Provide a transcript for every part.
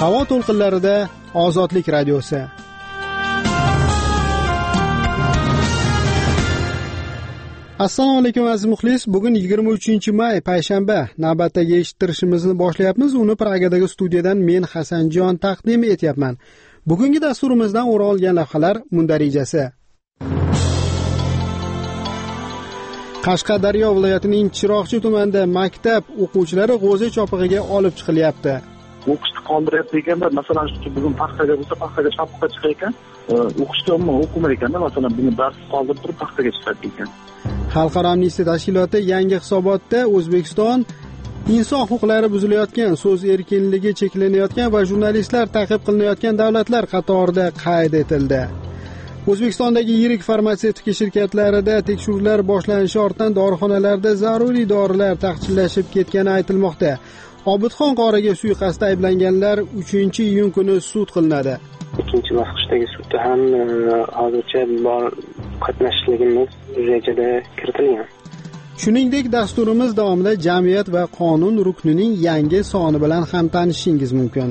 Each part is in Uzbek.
Havo to'lqinlarida Ozodlik radiosi. Assalomu alaykum aziz muxlis. Bugun 23-may payshanba. Navbatdagi eshittirishimizni boshlayapmiz. Uni Pragadagi studiyadan men Hasanjon taqdim etyapman. Bugungi dasturimizdan o'rin olgan lavhalar mundarijasi. Qashqadaryo viloyatining Chiroqchi tumanida maktab o'quvchilari g'o'za chopig'iga olib chiqilyapti. O'qishni qoldiryapti ekanda, masalan, shu bugun paxtaga bo'lsa, paxtaga chopibga chiqar ekan, o'qishga o'qimay ekanda, masalan, buni dars qoldirib turib paxtaga chiqadi ekan. Xalqaro amnistiya tashkiloti yangi hisobotda O'zbekiston inson huquqlari buzilayotgan, so'z erkinligi cheklanayotgan va jurnalistlar ta'qib qilinayotgan davlatlar qatorida qayd etildi. O'zbekistondagi yirik farmatsevtika shirkatlarida tekshiruvlar boshlanishi ortidan dorixonalarda zaruriy dorilar taqchillashib ketgani aytilmoqda. Obidxon qoriga suiqasdda ayblanganlar 3-iyun kuni sud qilinadi. Ikkinchi bosqichdagi sudda ham hozircha bor qatnashishligimiz rejada kiritilgan. Shuningdek, dasturimiz davomida jamiyat va qonun ruknining yangi soni bilan ham tanishishingiz mumkin.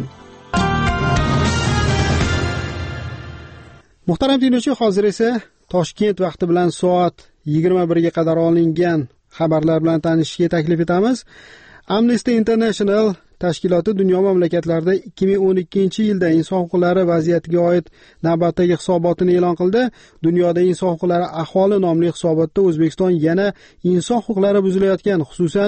Muhtaram tinglovchi, hozir esa Toshkent vaqti bilan soat 21 ga qadar olingan xabarlar bilan tanishishga taklif etamiz. Amnesty International tashkiloti dunyo mamlakatlarida 2012-yilda inson huquqlari vaziyatiga oid navbatdagi hisobotini e'lon qildi. Dunyoda inson huquqlari ahvoli nomli hisobotda O'zbekiston yana inson huquqlari buzilayotgan, xususan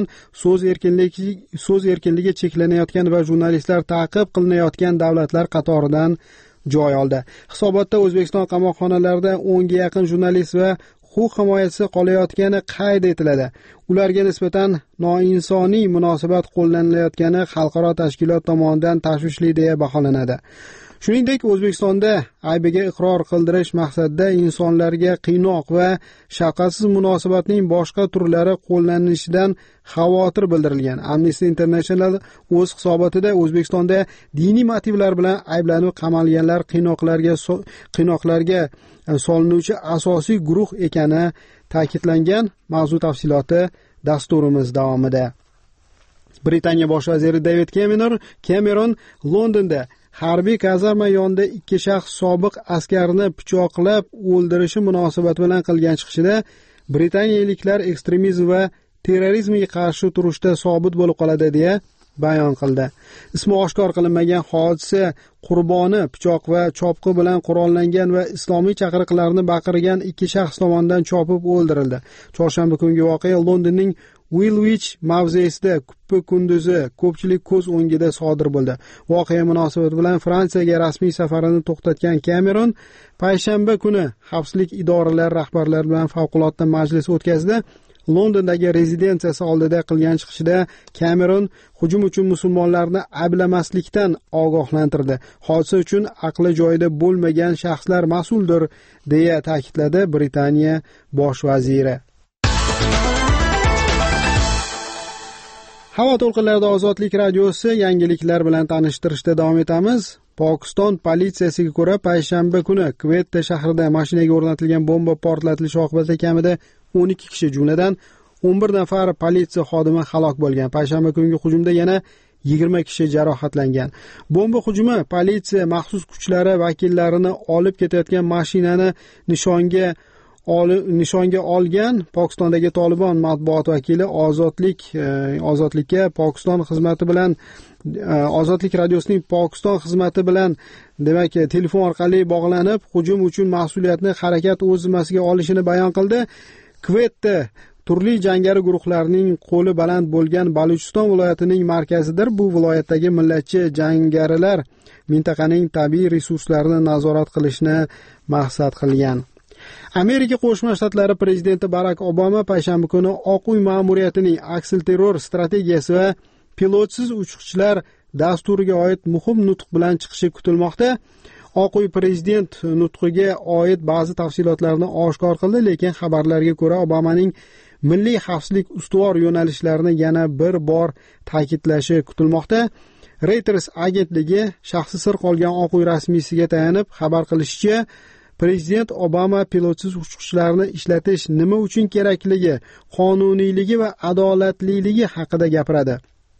so'z erkinligi cheklanayotgan va jurnalistlar ta'qib qilinayotgan davlatlar qatoridan joy oldi. Hisobotda O'zbekiston qamoqxonalarida 10 ga yaqin jurnalist va huquq himoyachisi qolayotgani qayd etiladi. Ularga nisbatan noinsoniy munosabat qo'llanilayotgani xalqaro tashkilot tomonidan tashvishli deya baholanadi. Shuningdek, O'zbekistonda aybiga iqror qildirish maqsadida insonlarga qiynoq va shafqatsiz munosabatning boshqa turlari qo'llanilishidan xavotir bildirilgan. Amnesty International o'z hisobotida O'zbekistonda diniy motivlar bilan ayblanib qamalganlar qiynoqlarga solinuvchi asosiy guruh ekani ta'kidlangan. Mavzu tafsiloti dasturimiz davomida. Britaniya bosh vaziri David Cameron Londonda harbiy kazarma yonida 2 shaxs sobiq askarni pichoqlab o'ldirishi munosabati bilan qilgan chiqishida britaniyaliklar ekstremizm va terrorizmga qarshi turishda sobit bo'lib qoladi deya bayon qildi. Ismi oshkor qilinmagan hodisa qurboni pichoq va chopqi bilan qurollangan va islomiy chaqiriqlarni baqirgan 2 shaxs tomonidan chopib o'ldirildi. Chorshanba kungi voqea Londonning Woolwich mavzesida kuppa kunduzi ko'pchilik ko'z o'ngida sodir bo'ldi. Voqea munosabati bilan Fransiyaga rasmiy safarini to'xtatgan Cameron payshanba kuni xavfsizlik idoralari rahbarlari bilan favqulodda majlis o'tkazdi. Londondagi rezidensiyasi oldida qilgan chiqishida Cameron hujum uchun musulmonlarni ayblamaslikdan ogohlantirdi. Hodisa uchun aqli joyida bo'lmagan shaxslar mas'uldir deya ta'kidladi Britaniya bosh vaziri. Havo to'lqinlarida Ozodlik radiosi yangiliklar bilan tanishtirishda davom etamiz. Pokiston politsiyasiga ko'ra payshanba kuni Quetta shahrida mashinaga o'rnatilgan bomba portlatilishi oqibatida kamida 12 kishi, jumladan 11 nafar politsiya xodimi halok bo'lgan. Payshanba kungi hujumda yana 20 kishi jarohatlangan. Bomba hujumi politsiya maxsus kuchlari vakillarini olib ketayotgan mashinani nishonga olgan. Pokistondagi Tolibon matbuot vakili Ozodlikka Pokiston xizmati bilan Ozodlik radiosining Pokiston xizmati bilan demak telefon orqali bog'lanib, hujum uchun mas'uliyatni harakat o'z zimmasiga olishini bayon qildi. Quetta turli jangari guruhlarning qo'li baland bo'lgan Balochiston viloyatining markazidir. Bu viloyatdagi millatchi jangarilar mintaqaning tabiiy resurslarini nazorat qilishni maqsad qilgan. Amerika Qo'shma Shtatlari prezidenti Barak Obama payshanba kuni Oq uy ma'muriyatining aksilterror strategiyasi va pilotsiz uchiqchilar dasturiga oid muhim nutq bilan chiqishi kutilmoqda. Oq uy prezident nutqiga oid ba'zi tafsilotlarni oshkor qildi, lekin xabarlarga ko'ra Obamaning milliy xavfsizlik ustuvor yo'nalishlarini yana bir bor ta'kidlashi kutilmoqda. Reuters agentligi shaxsi sir qolgan Oq uy rasmiysiga tayanib xabar qilishicha, Prezident Obama pilotsiz uchiqchilarni ishlatish nima uchun kerakligi, qonuniyligi va adolatliligi haqida gapiradi.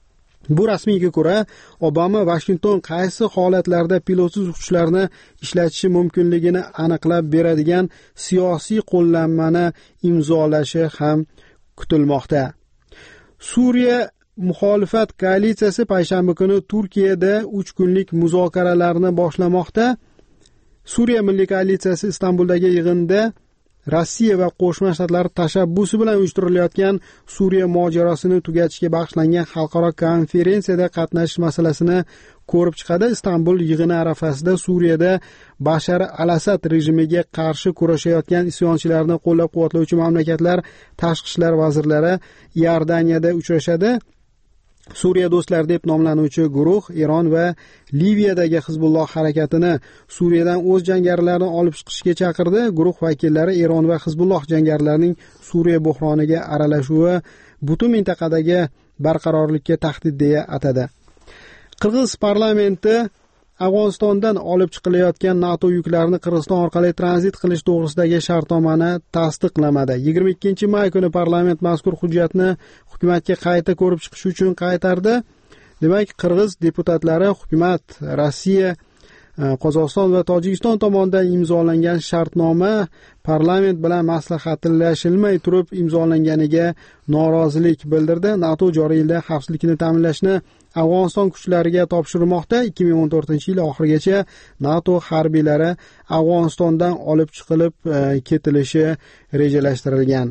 Bu rasmiyga ko'ra, Obama Vashington qaysi holatlarda pilotsiz uçishlarni ishlatishi mumkinligini aniqlab beradigan siyosiy qo'llanmani imzolashi ham kutilmoqda. Suriya muxolifat koalitsiyasi payshanba kuni Turkiyada 3 kunlik muzokaralarni boshlamoqda. Suriya milliy koalitsiyasi Istanbuldagi yig'inda Rossiya va Qo'shma Shtatlar tashabbusi bilan uyushtirilayotgan Suriya mojarosini tugatishga bag'ishlangan xalqaro konferensiyada qatnashish masalasini ko'rib chiqadi. Istanbul yig'ini arafasida Suriyada Bashar al-Asad rejimiga qarshi kurashayotgan isyonchilarni qo'llab-quvvatlovchi mamlakatlar tashqi ishlar vazirlari Iordaniyada uchrashadi. Suriya do'stlari deb nomlanuvchi guruh Eron va Liviyadagi Hizbulloh harakatini Suriyadan o'z jangarilarini olib chiqishga chaqirdi. Guruh vakillari Eron va Hizbulloh jangarilarining Suriya buhroniga aralashuvi butun mintaqadagi barqarorlikka tahdid deya atadi. Qirg'iz parlamenti Afg'onistondan olib chiqilayotgan NATO yuklarini Qirg'iziston orqali tranzit qilish to'g'risidagi shartnomani tasdiqlamadi. 22-may kuni parlament mazkur hujjatni hukumatga qayta ko'rib chiqish uchun qaytardi. Demak, Qirg'iz deputatlari hukumat Rossiya, Qozog'iston va Tojikiston tomonidan imzolangan shartnoma parlament bilan maslahatlashilmay turib imzolanganiga norozilik bildirdi. NATO joriy yilda xavfsizlikni ta'minlashni Afg'oniston kuchlariga topshirmoqda. 2014-yil oxirigacha NATO harbiylari Afg'onistondan olib chiqilib ketilishi rejalashtirilgan.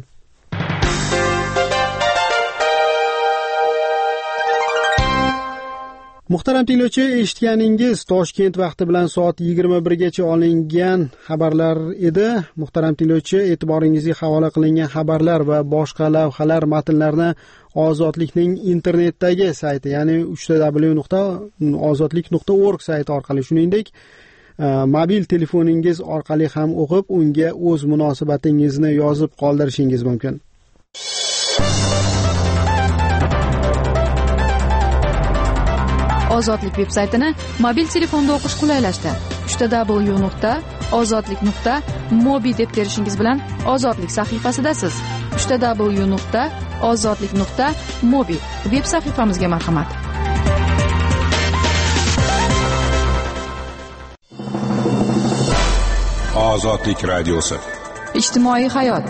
Muhtaram tinglovchi, eshitganingiz Toshkent vaqti bilan soat 21 gacha olingan xabarlar edi. Muhtaram tinglovchi, e'tiboringizga havola qilingan xabarlar va boshqa lavhalar matnlarini Ozodlikning internetdagi sayti, ya'ni www.ozodlik.org sayti orqali, shuningdek, mobil telefoningiz orqali ham o'qib, unga o'z munosabatingizni yozib qoldirishingiz mumkin. Ozodlik veb-saytini mobil telefonda o'qish qulaylashdi. www.ozodlik.mobi deb terishingiz bilan Ozodlik sahifasidasiz. www.ozodlik.mobi veb sahifamizga marhamat. Ozodlik radiosi. Ijtimoiy hayot.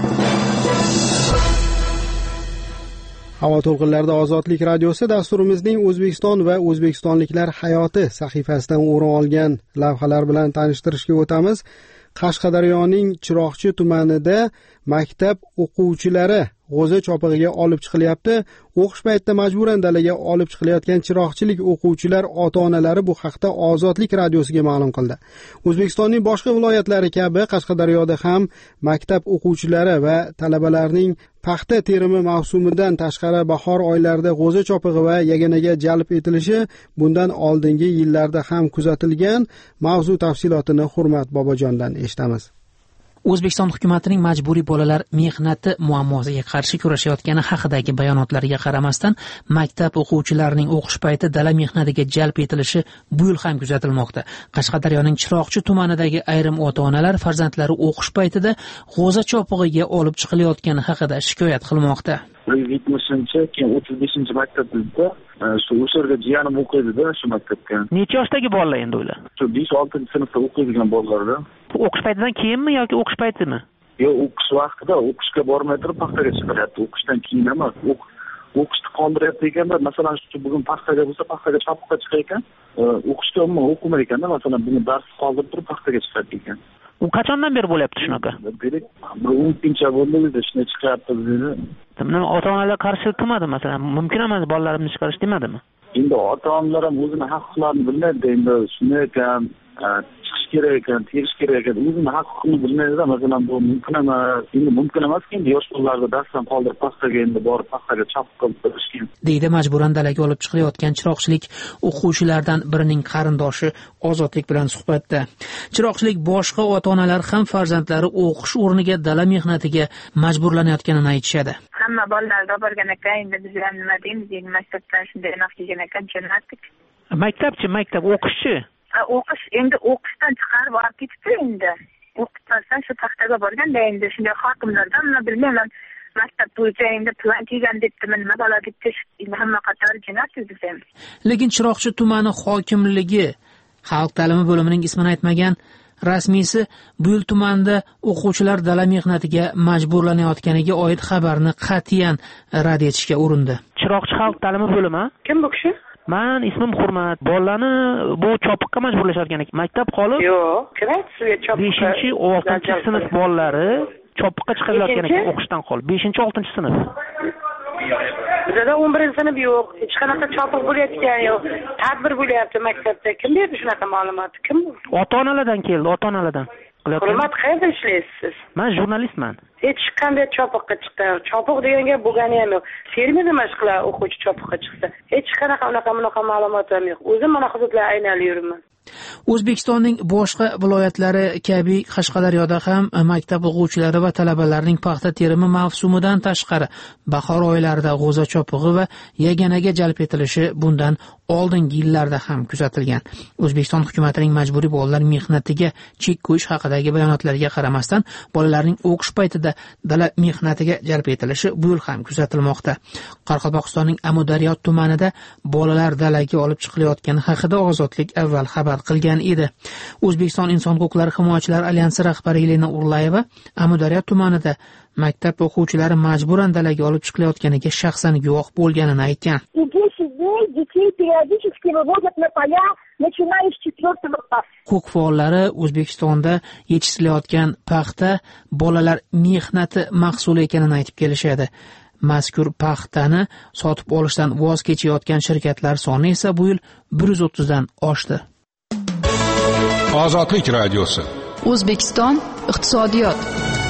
Havo to'lqinlarida Ozodlik radiosi dasturimizning O'zbekiston va o'zbekistonliklar hayoti sahifasidan o'rin olgan lavhalar bilan tanishtirishga o'tamiz. Qashqadaryoning Chiroqchi tumanida maktab o'quvchilari g'o'za chopig'iga olib chiqilyapti. O'qish paytida majburan dalaga olib chiqilayotgan chiroqchilik o'quvchilar ota-onalari bu haqda Ozodlik radiosiga ma'lum qildi. O'zbekistonning boshqa viloyatlari kabi Qashqadaryoda ham maktab o'quvchilari va talabalarning paxta terimi mavsumidan tashqari bahor oylarida g'o'za chopig'i va yaganaga jalb etilishi bundan oldingi yillarda ham kuzatilgan. Mavzu tafsilotini Hurmat Bobojondan eshitamiz. O'zbekiston hukumatining majburiy bolalar mehnati muammosiga qarshi kurashayotgani haqidagi bayonotlariga qaramasdan, maktab o'quvchilarining o'qish payti dala mehnatiga jalb etilishi bu yil ham kuzatilmoqda. Qashqadaryoning Chiroqchi tumanidagi ayrim ota-onalar farzandlari o'qish paytida g'o'za chopig'iga olib chiqilayotgani haqida shikoyat qilmoqda. 70-chi, keyin 35-chi maktabda o'sha yerga jiyanim o'qiydi-da, shu maktabga. Necha yoshdagi bolalar endi ular? Shu 5-6 sinfda o'qiydigan bolalarda. O'qish paytidan keyinmi yoki o'qish paytimi? Yo'q, o'qish vaqtida o'qishga bormay turib paxtaga chiqaryapti. O'qishdan keyin emas, o'qishni qoldiryapti ekanda. Masalan, shu bugun paxtaga bo'lsa, paxtaga chopiqqa chiqar ekan. O'qishga umuman o'qimay ekanda. Masalan, bugun dars qoldirib turib paxtaga chiqadi ekan. U qachondan beri bo'lyapti shunaqa? Bir 10 bo'ldi, shunday chiqyapti dedi. Nima ota-onalar qarshilik qilmadi masalan? Mumkin emas bolalarimni chiqarish demadimi? Endi ota-onalar ham o'zini haq-huquqlarini bilmaydi. Endi shunday ekan, chiqish kerak ekan, terish kerak ekan. O'zini haq-huquqini bilmaydi-da. Masalan, bu mumkin emas. Endi mumkin emas-ki, endi yosh bolalarni darsdan qoldirib paxtaga endi borib paxtaga chopiq qilib berishgan. Deydi majburan dalaga olib chiqilayotgan chiroqchilik o'quvchilaridan birining qarindoshi Ozodlik bilan suhbatda. Chiroqchilik boshqa ota-onalar ham farzandlari o'qish o'rniga dala mehnatiga majburlanayotganini aytishadi. Hamma bolalar borgan ekan, endi biz ham nima deymiz, endi maktabdan shunday naf kelgan ekan, jo'natdik. Maktab o'qishchi. O'qish endi o'qishdan chiqarib olib ketibdi endi. O'qitmasdan shu paxtaga borganda endi shunday hokimlardan nima bilmayman, maktab bo'yicha endi plan kelgan debdimi nima balo deb hamma qatori jinoyat desam. Lekin Chiroqchi tumani hokimligi xalq ta'limi bo'limining ismini aytmagan rasmiysi bu yil tumanida o'quvchilar dala mehnatiga majburlanayotganiga oid xabarni qat'iyan rad etishga urindi. Chiroqchi xalq ta'limi bo'limi? Kim bu kishi? Men ismim Hurmat. Bolalarni bu chopiqqa majburlashayotgan ekan. Maktab qolib? Yo'q, kim aytdi sizga chopiqqa? 5-6 sinf bolalari chopiqqa chiqayotgan ekan o'qishdan qolib. 5-6 sinf. Bizda 11-sinf yo'q, hech qanaqa chopiq bo'layotgan yo'q. Tadbir bo'lyapti maktabda. Kim berdi shunaqa ma'lumotni? Kim? Ota-onalardan keldi, ota-onalardan. Hurmat, qayerda ishlaysiz siz? Men jurnalistman. Hech qanday chopiqqa chiqdi. Chopiq degan gap bo'lgani ham yo'q. Fermerda mashqlar o'quvchi chopiqqa chiqsa, hech qanaqa unaqa ma'lumot ham yo'q. O'zim mana hududlar aylanib yuraman. O'zbekistonning boshqa viloyatlari kabi Qashqadaryoda ham maktab o'quvchilari va talabalarining paxta terimi mavsumidan tashqari bahor oylarida g'o'za chopig'i va yaganaga jalb etilishi bundan oldingi yillarda ham kuzatilgan. O'zbekiston hukumatining majburiy bolalar mehnatiga chek qo'yish haqidagi bayonotlariga qaramasdan bolalarning o'qish paytida dala mehnatiga jalb etilishi bu yil ham kuzatilmoqda. Qoraqalpog'istonning Amudaryo tumanida bolalar dalaga olib chiqilayotgani haqida Ozodlik avval xabar qilgan edi. O'zbekiston inson huquqlari himoyachilari alyansi rahbari Elena Urlayeva Amudaryo tumanida maktab o'quvchilari majburan dalaga olib chiqilayotganiga shaxsan guvoh bo'lganini aytgan. Huquq faollari O'zbekistonda yetishtilayotgan paxta bolalar mehnati mahsuli ekanini aytib kelishadi. Mazkur paxtani sotib olishdan voz kechayotgan shirkatlar soni esa bu yil 130 dan oshdi. Ozodlik radiosi. O'zbekiston iqtisodiyot.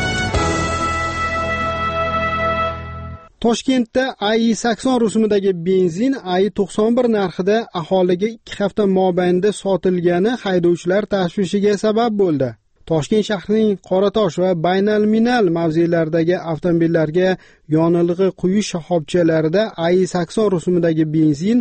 Toshkentda AI-80 rusumidagi benzin AI-91 narxida aholiga 2 hafta mobaynida sotilgani haydovchilar tashvishiga sabab bo'ldi. Toshkent shahrining Qoratosh va Baynalminal mavzelaridagi avtomobillarga yonilg'i quyish shoxobchalarida AI-80 rusumidagi benzin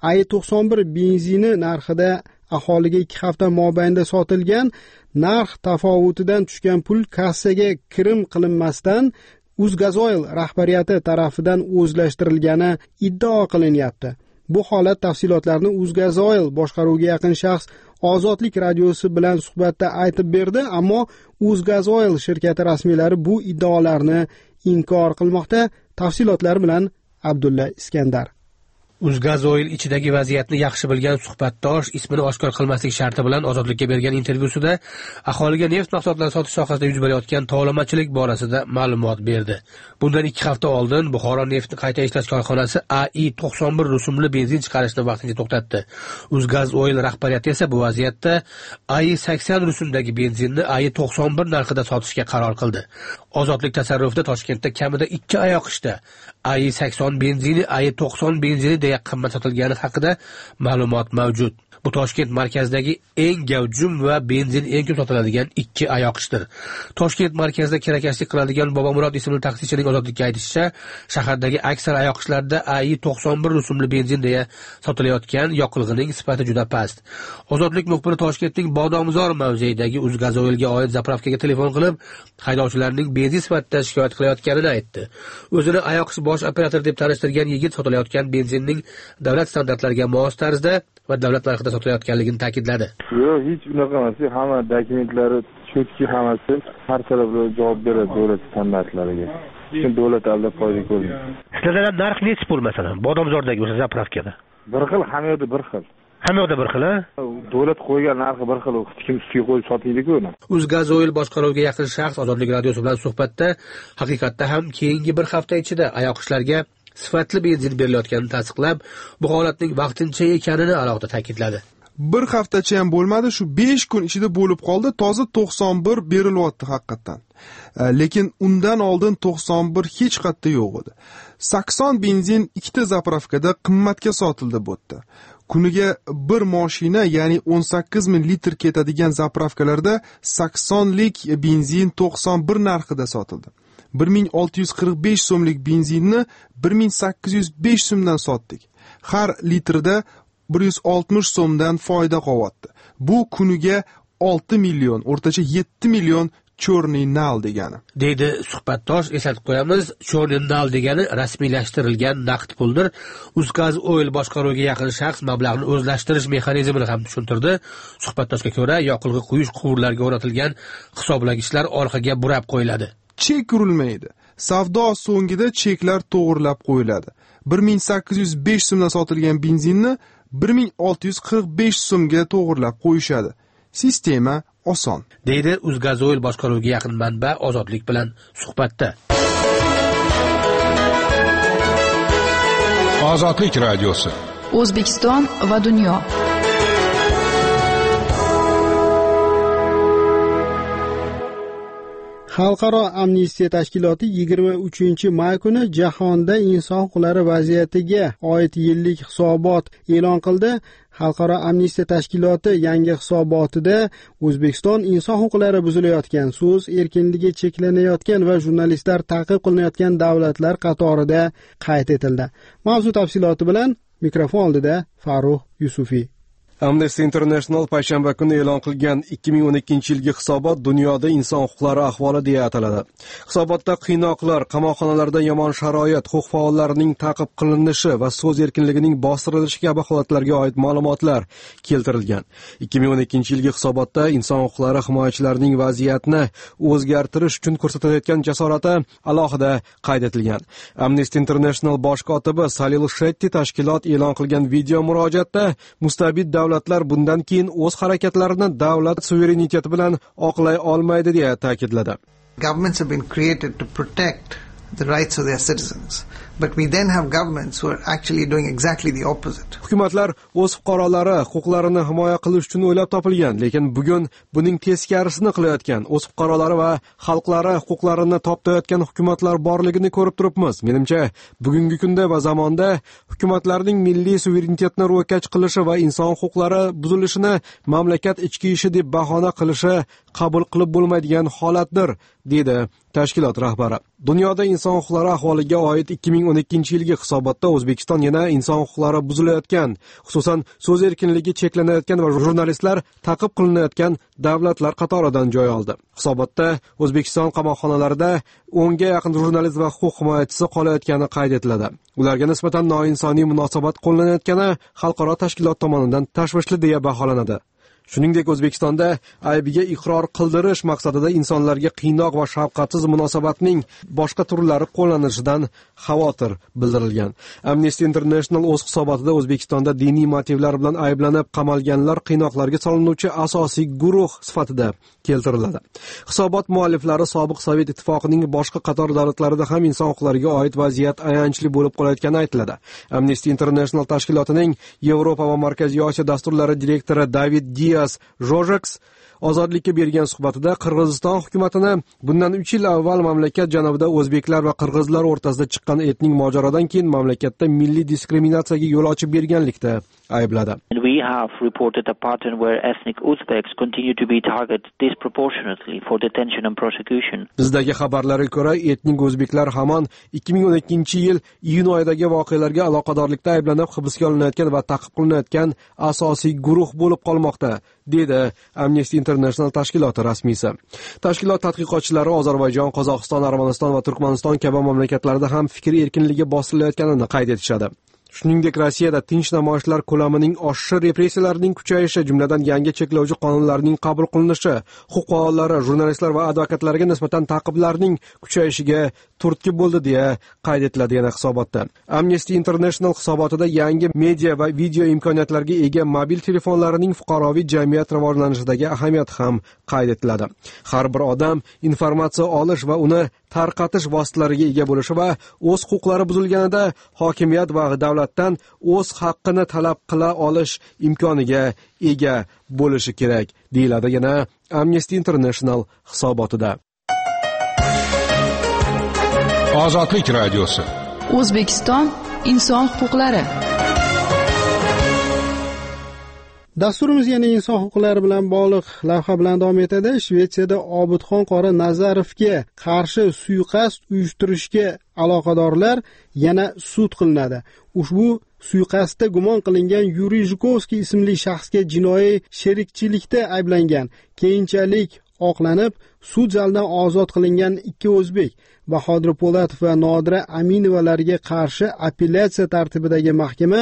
AI-91 benzini narxida aholiga 2 hafta mobaynida sotilgan. Narx tafovutidan tushgan pul kassaga kirim qilinmasdan Uzgazoil rahbariyati tarafidan o'zlashtirilgani iddao qilinyapti. Bu holat tafsilotlarini Uzgazoil boshqaruviga yaqin shaxs Ozodlik radiosi bilan suhbatda aytib berdi, ammo Uzgazoil shirkati rasmiylari bu iddaolarni inkor qilmoqda. Tafsilotlar bilan Abdulla Iskandar. Uzgazoil ichidagi vaziyatni yaxshi bilgan suhbatdosh ismini oshkor qilmaslik sharti bilan Ozodlikka bergan intervyusida aholiga neft mahsulotlari sotish sohasida yuz berayotgan tovlamachilik borasida ma'lumot berdi. Bundan 2 hafta oldin Buxoro neftni qayta ishlash korxonasi AI-91 rusumli benzin chiqarishni vaqtincha to'xtatdi. Uzgazoil rahbariyati esa bu vaziyatda AI-80 rusumdagi benzinni AI-91 narxida sotishga qaror qildi. Ozodlik tasarrufida Toshkentda kamida 2 oyoqishda AI-80 benzini AI-90 benzini qimmat sotilgani haqida ma'lumot mavjud. Bu Toshkent markazidagi eng gavjum va benzin eng ko'p sotiladigan 2 oyoqishdir. Toshkent markazida kirakashlik qiladigan Bobomurod ismli taksichining Ozodlikka aytishicha, shahardagi aksar oyoqishlarda AI-91 rusumli benzin deya sotilayotgan yoqilg'ining sifati juda past. Ozodlik muxbiri Toshkentning Bodomzor mavzeidagi Uzgazoilga oid zapravkaga telefon qilib, haydovchilarning benzin sifatida shikoyat qilayotganini aytdi. O'zini oyoqish bosh operator deb tanishtirgan yigit sotilayotgan benzinning davlat standartlariga mos tarzda va davlat narxida sotilayotganligini ta'kidladi. Yo'q, hech unaqa emas. Hamma dokumentlari cho'tki, hammasi har tarafli javob beradi davlat standartlariga. Shu davlat aldab foyda ko'rdi. Sizlarda narx nechi pul masalan? Bodomzordagi o'sha zapravkada. Bir xil, hamma yerda bir xil. Hamma yerda bir xil, ha? Davlat qo'ygan narxi bir xil, kim ustiga qo'yib sotmaydi-ku uni. Uzgazoil boshqaruviga yaqin shaxs Ozodlik radiosi bilan suhbatda haqiqatda ham keyingi bir hafta ichida oyoqishlarga sifatli benzin berilayotganini tasdiqlab, bu holatning vaqtincha ekanini alohida ta'kidladi. Bir haftacha ham bo'lmadi, shu 5 kun ichida bo'lib qoldi, toza 91 berilyapti haqiqatan. Lekin undan oldin 91 hech qayerda yo'q edi. 80 benzin 2 ta zapravkada qimmatga sotildi bu yerda. Kuniga bir mashina, ya'ni 18 ming litr ketadigan zapravkalarda 80 lik benzin 91 narxida sotildi. 1645 so'mlik benzinni 1805 so'mdan sotdik. Har litrda 160 so'mdan foyda qovyapti. Bu kuniga 6 million, o'rtacha 7 million Chorniy nal degani. Deydi suhbatdosh. Eslatib qo'yamiz, Chorniy nal degani rasmiylashtirilgan naqd puldir. Uzgazoil boshqaruviga yaqin shaxs mablag'ni o'zlashtirish mexanizmini ham tushuntirdi. Suhbatdoshga ko'ra, yoqilg'i quyish quvurlariga o'rnatilgan hisoblagichlar orqaga burab qo'yiladi. Chek urilmaydi. Savdo so'ngida cheklar to'g'rilab qo'yiladi. 1805 so'mdan sotilgan benzinni 1645 so'mga to'g'rilab qo'yishadi. Sistema oson, deydi Uzgazoil boshqaruviga yaqin manba Ozodlik bilan suhbatda. Ozodlik radiosi. O'zbekiston va dunyo. Xalqaro amnistiya tashkiloti 23-may kuni jahonda inson huquqlari vaziyatiga oid yillik hisobot e'lon qildi. Xalqaro amnistiya tashkiloti yangi hisobotida O'zbekiston inson huquqlari buzilayotgan, so'z erkinligi cheklanayotgan va jurnalistlar ta'qib qilinayotgan davlatlar qatorida qayd etildi. Mavzu tafsiloti bilan mikrofon oldida Farruh Yusufiy. Amnesty International payshanba kuni e'lon qilgan 2012-yilgi hisobot dunyoda inson huquqlari ahvoli deya ataladi. Hisobotda qiynoqlar, qamoqxonalarda yomon sharoit, huquq faollarining ta'qib qilinishi va so'z erkinligining bostirilishi kabi holatlarga oid ma'lumotlar keltirilgan. 2012-yilgi hisobotda inson huquqlari himoyachilarining vaziyatni o'zgartirish uchun ko'rsatayotgan jasorati alohida qayd etilgan. Amnesty International bosh kotibi Salil Shetty tashkilot e'lon qilgan video murojaatda mustabid davlatlar bundan keyin o'z harakatlarini davlat suvereniteti bilan oqlay olmaydi deya ta'kidladi. Governments have been created to protect the rights of their citizens. But we then have governments who are actually doing exactly the opposite. Hukumatlar o'z fuqarolari huquqlarini himoya qilish uchun o'ylab topilgan, lekin bugun buning teskarisini qilayotgan, o'z fuqarolari va xalqlari huquqlarini toptayotgan hukumatlar borligini ko'rib turibmiz. Menimcha, bugungi kunda va zamonda hukumatlarning milliy suverenitetni ro'kach qilishi va inson huquqlari buzilishini mamlakat ichki ishi deb bahona qilishi qabul qilib bo'lmaydigan holatdir, dedi tashkilot rahbari. Dunyoda inson huquqlari ahvoliga oid 2012-yilgi hisobotda O'zbekiston yana inson huquqlari buzilayotgan, xususan so'z erkinligi cheklanayotgan va jurnalistlar ta'qib qilinayotgan davlatlar qatoridan joy oldi. Hisobotda O'zbekiston qamoqxonalarida 10 ga yaqin jurnalist va huquq himoyachisi qolayotgani qayd etiladi. Ularga nisbatan noinsoniy munosabat qo'llanayotgani xalqaro tashkilot tomonidan tashvishli deya baholanadi. Shuningdek, O'zbekistonda aybiga iqror qildirish maqsadida insonlarga qiynoq va shafqatsiz munosabatning boshqa turlari qo'llanishidan xavotir bildirilgan. Amnesty International o'z hisobotida O'zbekistonda diniy motivlar bilan ayblanib qamalganlar qiynoqlarga solinuvchi asosiy guruh sifatida keltiriladi. Hisobot mualliflari sobiq Sovet ittifoqining boshqa qator davlatlarida ham inson huquqlariga oid vaziyat ayanchli bo'lib qolayotgani aytiladi. Amnesty International tashkilotining Yevropa va Markaziy Osiyo dasturlari direktori David Jojeks Ozodlikka bergan suhbatida Qirg'iziston hukumatini bundan 3 yil avval mamlakat janubida o'zbeklar va qirg'izlar o'rtasida chiqqan etnik mojarodan keyin mamlakatda milliy diskriminatsiyaga yo'l ochib berganlikda aybladi. We have reported a pattern where ethnic Uzbeks continue to be targeted disproportionately for detention and prosecution. Bizdagi xabarlarga ko'ra, etnik o'zbeklar hamon 2012-yil iyun oyidagi voqealarga aloqadorlikda ayblanib hibsga olinayotgan va ta'qib qilinayotgan asosiy guruh bo'lib qolmoqda, dedi Amnesty International tashkiloti rasmiysi. Tashkilot tadqiqotchilari Ozarbayjon, Qozog'iston, Armaniston va Turkmaniston kabi mamlakatlarda ham fikr erkinligi bosirilayotganini qayd etishadi. Shuningdek, Rossiyada tinch namoyishlar ko'lamining oshishi, repressiyalarning kuchayishi, jumladan yangi cheklovchi qonunlarning qabul qilinishi, huquq faollari, jurnalistlar va advokatlarga nisbatan ta'qiblarning kuchayishiga turtki bo'ldi deya qayd etiladi yana hisobotda. Amnesty International hisobotida yangi media va video imkoniyatlarga ega mobil telefonlarining fuqaroviy jamiyat rivojlanishidagi ahamiyati ham qayd etiladi. Har bir odam informatsiya olish va uni tarqatish vositalariga ega bo'lishi va o'z huquqlari buzilganida hokimiyat va davlatdan o'z haqqini talab qila olish imkoniga ega bo'lishi kerak, deyiladi yana Amnesty International hisobotida. Ozodlik radiosi. O'zbekiston inson huquqlari. Dasturimiz yana inson huquqlari bilan bog'liq lavha bilan davom etadi. Shvetsiyada Obidxon qori Nazarovga qarshi suiqasd uyushtirishga aloqadorlar yana sud qilinadi. Ushbu suiqasdda gumon qilingan Yuriy Zhukovskiy ismli shaxsga jinoiy sherikchilikda ayblangan. Keyinchalik oqlanib, sud zalidan ozod qilingan ikki o'zbek, Bahodir Po'latov va Nodira Aminovalarga qarshi apellyatsiya tartibidagi mahkama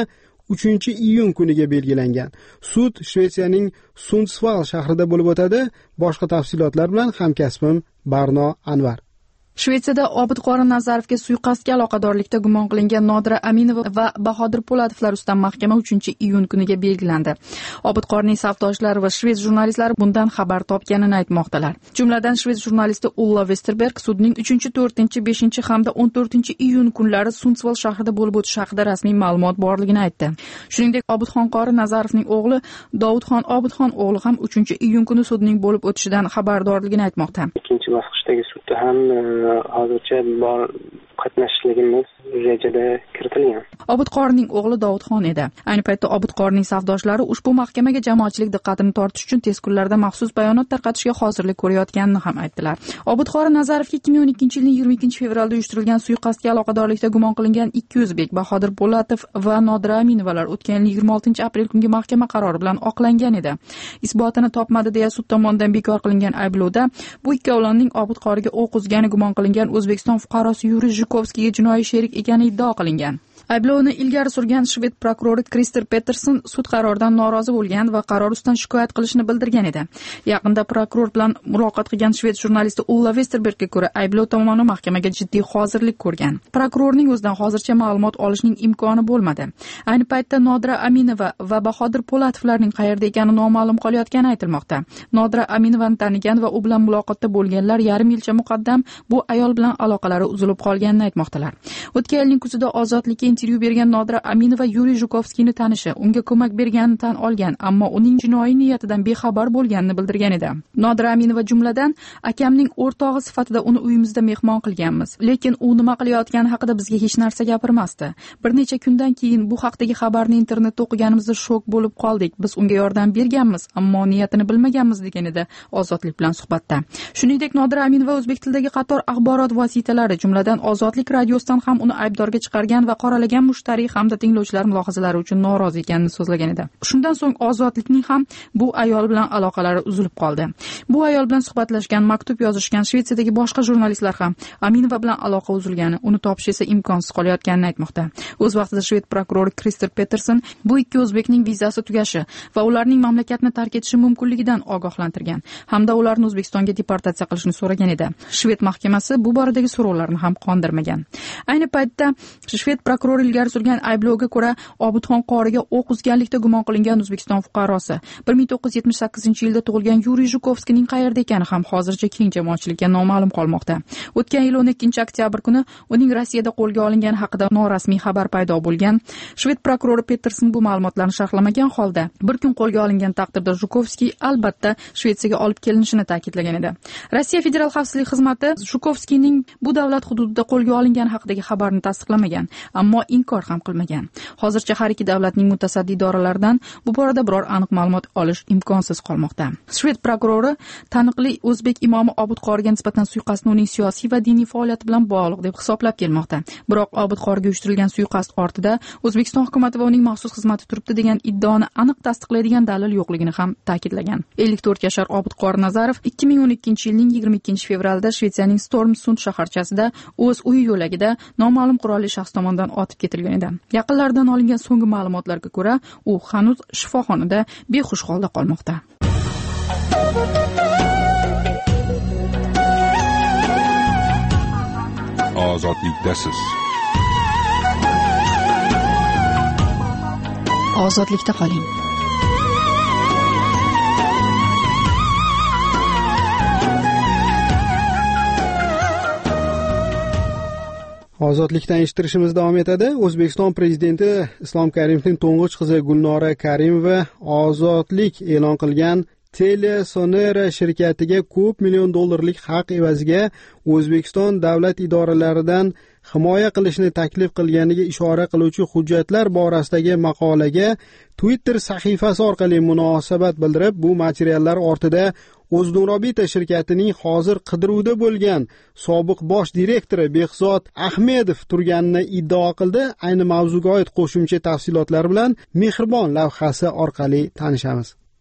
3-iyun kuniga belgilangan. Sud Shvetsiyaning Sundsvall shahrida bo'lib o'tadi. Boshqa tafsilotlar bilan hamkasbim Barno Anvar. Shvetsiyada Obidqori Nazarovga suiqasdga aloqadorlikda gumon qilingan Nodira Aminova va Bahodir Po'latovlar ustidan mahkama 3-iyun kuniga belgilandi. Obidqorning safdoshlari va shvets jurnalistlari bundan xabar topganini aytmoqdalar. Jumladan shvets jurnalisti Ulla Westerberg sudning 3, 4, 5 hamda 14-iyun kunlari Sundsvall shahrida bo'lib o'tishi haqida rasmiy ma'lumot borligini aytdi. Shuningdek, Obidxon qori Nazarovning o'g'li Dovudxon Obidxon o'g'li ham 3-iyun kuni sudning bo'lib o'tishidan xabardorligini aytmoqda. Ikkinchi bosqichdagi sudda ham hozircha bor qatnashishligimiz rejada kiritilgan. Obidqorning o'g'li Dovudxon edi. Ayni paytda Obidqorning safdoshlari ushbu mahkamaga jamoatchilik diqqatini tortish uchun tez kunlarda maxsus bayonot tarqatishga hozirlik ko'rayotganini ham aytdilar. Obidqori Nazarovga 2012-yilning 22-fevralda uyushtirilgan suiqasdga aloqadorlikda gumon qilingan ikki o'zbek, Bahodir Po'latov va Nodira Aminovalar o'tgan yil 26-aprel kungi mahkama qarori bilan oqlangan edi. Isbotini topmadi deya sud tomonidan bekor qilingan ayblovda bu ikkovlonning Obidqoriga o'q uzgani gumon qilingan O'zbekiston fuqarosi Yuriy Zhukovskiga jinoiy sherik ekani iddao qilingan. Ayblovni ilgari surgan shved prokurori Krister Peterson sud qaroridan norozi bo'lgan va qaror ustidan shikoyat qilishni bildirgan edi. Yaqinda prokuror bilan muloqot qilgan shved jurnalisti Ulla Westerbergga ko'ra, ayblov tomoni mahkamaga jiddiy hozirlik ko'rgan. Prokurorning o'zidan hozircha ma'lumot olishning imkoni bo'lmadi. Ayni paytda Nodira Aminova va Bahodir Po'latovlarning qayerda ekani noma'lum qolayotgani aytilmoqda. Nodira Aminovani tanigan va u bilan muloqotda bo'lganlar yarim yilcha muqaddam bu ayol bilan aloqalari uzilib qolganini aytmoqdalar. O'tgan yilning kuzida ozodlikka intervyu bergan Nodira Aminova Yuriy Zhukovskiyni tanishi, unga ko'mak berganini tan olgan, ammo uning jinoiy niyatidan bexabar bo'lganini bildirgan edi. Nodira Aminova jumladan, akamning o'rtog'i sifatida uni uyimizda mehmon qilganmiz, lekin u nima qilayotgani haqida bizga hech narsa gapirmasdi. Bir necha kundan keyin bu haqdagi xabarni internetda o'qiganimizda shok bo'lib qoldik. Biz unga yordam berganmiz, ammo niyatini bilmaganmiz degan edi Ozodlik bilan suhbatda. Shuningdek, Nodira Aminova o'zbek tilidagi qator axborot vositalari, jumladan Ozodlik radiosidan ham uni aybdorga chiqargan va qoralagan mushtariy hamda tinglovchilar mulohazalari uchun norozi ekanini so'zlagan edi. Shundan so'ng Ozodlikning ham bu ayol bilan aloqalari uzilib qoldi. Bu ayol bilan suhbatlashgan, maktub yozishgan Shvetsiyadagi boshqa jurnalistlar ham Aminova bilan aloqa uzilgani, uni topish esa imkonsiz qolayotganini aytmoqda. O'z vaqtida shved prokurori Krister Peterson bu ikki o'zbekning vizasi tugashi va ularning mamlakatni tark etishi mumkinligidan ogohlantirgan hamda ularni O'zbekistonga deportatsiya qilishni so'ragan edi. Shved mahkamasi bu boradagi so'rovlarni ham qondirmagan. Ayni paytda shved prokurori ilgari surgan ayblovga ko'ra, Obidxon qoriga o'q uzganlikda gumon qilingan O'zbekiston fuqarosi 1978-yilda tug'ilgan Yuriy Zhukovskining qayerda ekani ham hozircha keng jamoatchilikka noma'lum qolmoqda. O'tgan yil 12-oktyabr kuni uning Rossiyada qo'lga olingani haqida norasmiy xabar paydo bo'lgan. Shved prokurori Peterson bu ma'lumotlarni sharhlamagan holda, bir kun qo'lga olingan taqdirda Zhukovski albatta Shvetsiyaga olib kelinishini ta'kidlagan edi. Rossiya Federal xavfsizlik xizmati Zhukovskining bu davlat hududida qo'lga olingani haqidagi xabarni tasdiqlamagan, ammo inkor ham qilmagan. Hozircha har ikki davlatning mutasaddi idoralaridan bu borada biror aniq ma'lumot olish imkonsiz qolmoqda. Shved prokurori taniqli o'zbek imomi Obidqoriga nisbatan suiqasdni uning siyosiy va diniy faoliyati bilan bog'liq deb hisoblab kelmoqda. Biroq Obidqoriga uyushtirilgan suiqasd ortida O'zbekiston hukumatı va uning maxsus xizmati turibdi degan iddaoni aniq tasdiqlaydigan dalil yo'qligini ham ta'kidlagan. 54 yashar Obidqori Nazarov 2012-yilning 22-fevralda Shvetsiyaning Stormsund shaharchasida o'z uyi yo'lagida noma'lum qurolli shaxs tomonidan otib ketilgan edi. Yaqinlaridan olingan so'nggi ma'lumotlarga ko'ra, u hanuz shifoxonada behush holda qolmoqda. Ozodlikdasiz. Ozodlikda qoling. Ozodlikdan eshittirishimiz davom etadi. O'zbekiston prezidenti Islom Karimovning to'ng'ich qizi Gulnora Karimova ozodlik e'lon qilgan Telesonera shirkatiga ko'p million dollarlik haq evaziga O'zbekiston davlat idoralaridan himoya qilishni taklif qilganiga ishora qiluvchi hujjatlar borasidagi maqolaga Twitter sahifasi orqali munosabat bildirib, bu materiallar ortida O'znurobita shirkatining hozir qidiruvda bo'lgan sobiq bosh direktori Behzod Ahmedov turganini iddao qildi. Ayni mavzuga oid qo'shimcha tafsilotlar bilan Mehribon lavhasi orqali tanishamiz.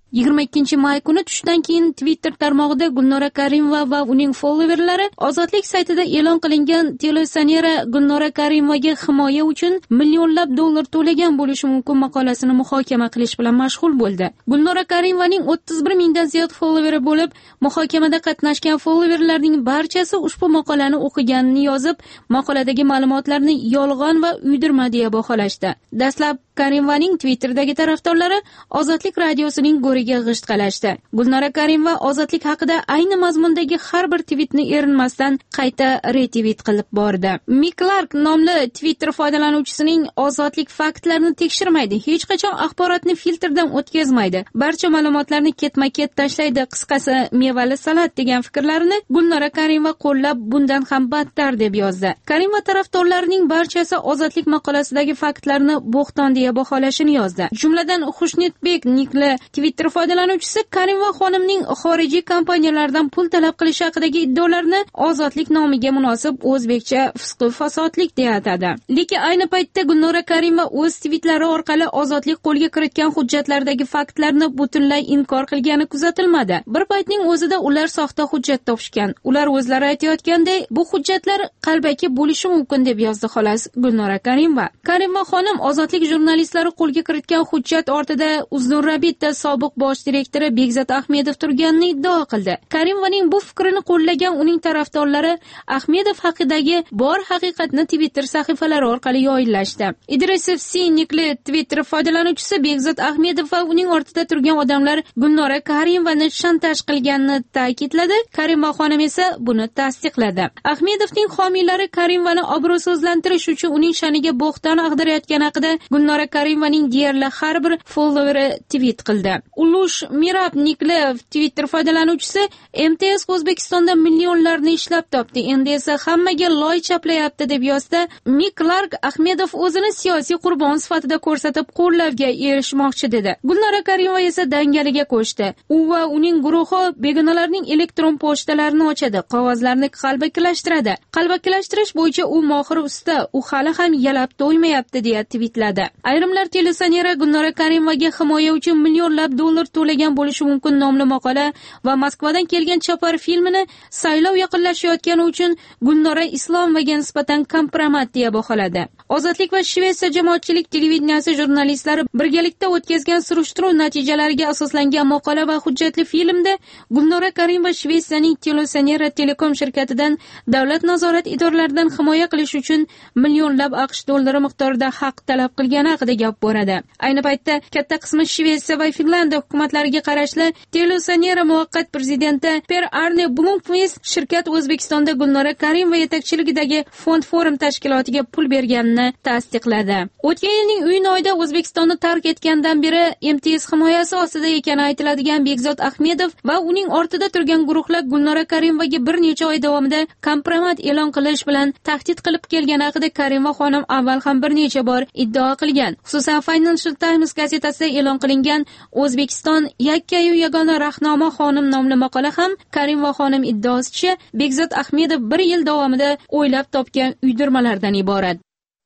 22-may kuni tushdan keyin Twitter tarmog'ida Gulnora Karimova va uning followerlari Ozodlik saytida e'lon qilingan televizyonera Gulnora Karimovaga himoya uchun millionlab dollar to'lagan bo'lishi mumkin maqolasini muhokama qilish bilan mashg'ul bo'ldi. Gulnora Karimovaning 31 mingdan ziyod followeri bo'lib, muhokamada qatnashgan followerlarning barchasi ushbu maqolani o'qiganini yozib, maqoladagi ma'lumotlarni yolg'on va uydirma deya baholashdi. Dastlab Karimovaning Twitter'dagi tarafdorlari Ozodlik radiosining go'riga g'isht qalashdi. Gulnora Karimova Ozodlik haqida ayni mazmundagi har bir tweetni erinmasdan qayta retweet qilib bordi. Mick Clark nomli Twitter foydalanuvchisining Ozodlik faktlarini tekshirmaydi, hech qachon axborotni filtrdan o'tkazmaydi, barcha ma'lumotlarni ketma-ket tashlaydi, qisqasi mevali salat degan fikrlarini Gulnora Karimova qo'llab, bundan ham battar deb yozdi. Karimova tarafdorlarining barchasi Ozodlik maqolasidagi faktlarni bo'xton deya baholashini yozdi. Jumladan Xushnetbek Nikli Twitter foydalanuvchisi Karimova xonimning xorijiy kompaniyalardan pul talab qilishi haqidagi iddaolarini Ozodlik nomiga munosib o'zbekcha fisq fasodlik deya atadi. Lekin ayni paytda Gulnora Karimova o'z tweetlari orqali Ozodlik qo'lga kiritgan hujjatlardagi faktlarni butunlay inkor qilgani kuzatilmadi. Bir paytning o'zida ular soxta hujjat topishgan. Ular o'zlari aytayotganday, bu hujjatlar qalbaki bo'lishi mumkin deb yozdi xolos Gulnora Karimova. Karimova xonim Ozodlik jurnalistlari qo'lga kiritgan hujjat ortida Uznurrabitda sobiq bosh direktori Begzod Ahmedov turganini iddao qildi. Karimovaning bu fikrini qo'llagan uning tarafdorlari Ahmedov haqidagi bor haqiqatni Twitter sahifalari orqali yoyinlashdi. Idrisov Nikli Twitter foydalanuvchisi Begzod Ahmedov va uning ortida turgan odamlar Gulnora Karimovani shantaj qilganini ta'kidladi. Karimova xonim esa buni tasdiqladi. Ahmedovning homiylari Karimovani obro'sizlantirish uchun uning shaniga bo'xton ag'darayotgani haqida Gulnora Karimovaning deyarli har bir followeri tweet qildi. Ulush Mirab Nikli Twitter foydalanuvchisi MTS O'zbekistonda millionlarni ishlab topdi, endi esa hammaga loy chaplayapti deb yozdi. Mick Clark Ahmedov o'zini siyosiy qurbon sifatida ko'rsatib qo'llavga erishmoqchi dedi. Gulnora Karimova esa dangaliga qo'shdi. U va uning guruhi begonalarning elektron pochtalarini ochadi, qog'ozlarni qalbakilashtiradi. Qalbakilashtirish bo'yicha u mohir usta, u hali ham yalab to'ymayapti deya tweetladi. Ayrimlar televizyonera Gulnora Karimovaga himoya uchun millionlab dollar to'lagan bo'lishi mumkin nomli maqola va Moskvadan kelgan Chapar filmini saylov yaqinlashayotgani uchun Gulnora Islomovaga nisbatan kompromat deya baholadi. Ozodlik va Shvetsiya jamoatchilik televideniyasi jurnalistlari birgalikda o'tkazgan surishtiruv natijalariga asoslangan maqola va hujjatli filmda Gulnora Karimova Shvetsiyaning Televizionera Telekom shirkatidan davlat nazorat idoralaridan himoya qilish uchun millionlab AQSh dollari miqdorida haq talab qilgani haqida gap boradi. Ayni paytda katta qismi Shvetsiya va Finlandiya hukumatlariga qarashli Televizionera muvaqqat prezidenti Per Arne Blomqvist shirkat O'zbekistonda Gulnora Karimova yetakchiligidagi Fond Forum tashkilotiga pul berganini tasdiqladi. O'tgan yilning iyun oyida O'zbekistonni tark etgandan beri MTS himoyasi ostida ekani aytiladigan Begzod Ahmedov va uning ortida turgan guruhlar Gulnora Karimovaga bir necha oy davomida kompromat e'lon qilish bilan tahdid qilib kelgani haqida Karimova xonim avval ham bir necha bor iddao qilgan. Xususan Financial Times gazetasida e'lon qilingan O'zbekiston yakkayu yagona rahnoma xonim nomli maqola ham Karimova xonim iddaosicha Begzod Ahmedov bir yil davomida o'ylab topgan uydirmalardan iborat.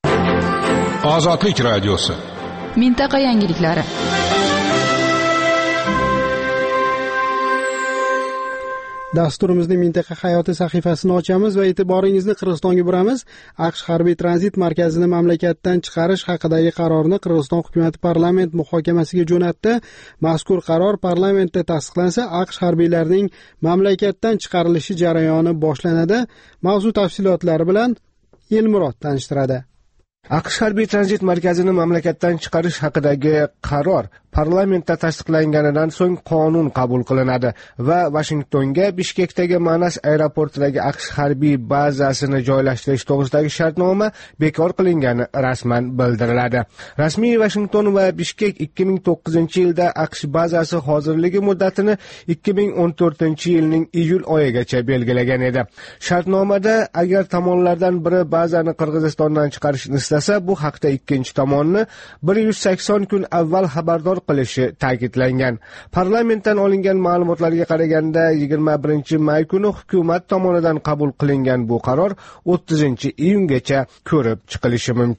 Ozodlik radiosi. Mintaqa yangiliklari. Dasturimizning mintaqa hayoti sahifasini ochamiz va e'tiboringizni Qirg'izistonga buramiz. AQSh harbiy tranzit markazini mamlakatdan chiqarish haqidagi qarorni Qirg'iziston hukumati parlament muhokamasiga jo'natdi. Mazkur qaror parlamentda tasdiqlansa, AQSh harbiylarining mamlakatdan chiqarilishi jarayoni boshlanadi. Mavzu tafsilotlari bilan Elmurod tanishtiradi. AQSh harbiy tranzit markazini mamlakatdan chiqarish haqidagi qaror parlamentda tasdiqlanganidan so'ng qonun qabul qilinadi va Washingtonga Bishkekdagi Manas aeroportidagi AQSh harbiy bazasini joylashtirish to'g'risidagi shartnoma bekor qilingani rasman bildiriladi. Rasmiy Washington va Bishkek 2009-yilda AQSh bazasi hozirligi muddatini 2014-yilning iyul oyigacha belgilagan edi. Shartnomada agar tomonlardan biri bazani Qirg'izistondan chiqarishni istasa, bu haqda ikkinchi tomonni 180 kun avval xabardor qilishi ta'kidlangan. Parlamentdan olingan ma'lumotlarga qaraganda 21-may kuni hukumat tomonidan qabul qilingan bu qaror 30-iyungacha ko'rib chiqilishi mumkin.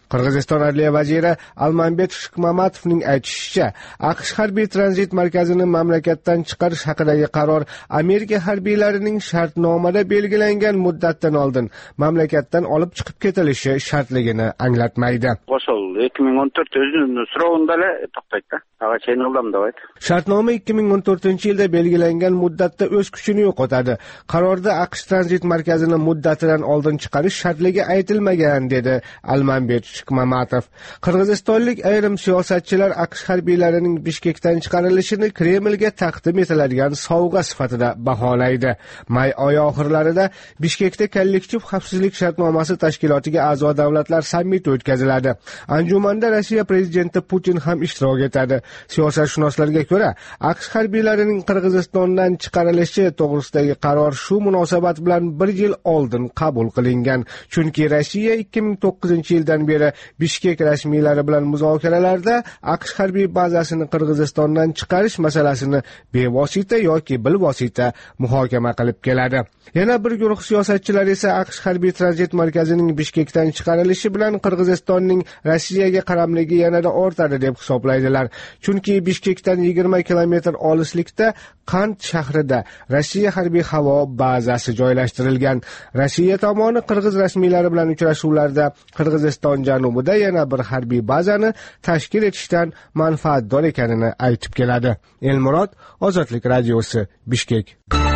Qirg'iziston adliya vaziri Almanbek Shikmamatovning aytishicha, AQSh harbiy tranzit markazini mamlakatdan chiqarish haqidagi qaror Amerika harbiylarining shartnomada belgilangan muddatdan oldin mamlakatdan olib chiqib ketilishi shartligini anglatmaydi. Ошол 2014 өзүнүн суроогунда эле токтойт да. Ага чейин кылдым деп айт. Shartnoma 2014-yilda belgilangan muddatda o'z kuchini yo'qotadi. Qarorda AQSh tranzit markazini muddatidan oldin chiqarish shartligi aytilmagan, dedi Almanbek Shikmamatov. Qirg'izistonlik ayrim siyosatchilar AQSh harbiylarining Bishkekdan chiqarilishini Kremlga taqdim etiladigan sovg'a sifatida baholaydi. May oyi oxirlarida Bishkekda kollektiv xavfsizlik shartnomasi tashkilotiga a'zo davlatlar sammiti o'tkaziladi. Anjumanda Rossiya prezidenti Putin ham ishtirok etadi. Siyosatshunoslarga ko'ra, AQSh harbiylarining Qirg'izistondan chiqarilishi to'g'risidagi qaror shu munosabat bilan 1 yil oldin qabul qilingan. Chunki Rossiya 2009-yildan beri Bishkek rasmiylari bilan muzokaralarda AQSh harbiy bazasini Qirg'izistondan chiqarish masalasini bevosita yoki bilvosita muhokama qilib keladi. Yana bir guruh siyosatchilar esa AQSh harbiy tranzit markazining Bishkekdan chiqarilishi bilan Qirg'izistonning Rossiyaga qaramligi yanada ortadi deb hisoblaydilar. Chunki Bishkekdan 20 kilometr olislikda Qand shahrida Rossiya harbiy havo bazasi joylashtirilgan. Rossiya tomoni Qirg'iz rasmiylari bilan uchrashuvlarda Qirg'iziston janubida yana bir harbiy bazani tashkil etishdan manfaatdor ekanini aytib keladi. Elmurod, Ozodlik radiosi, Bishkek.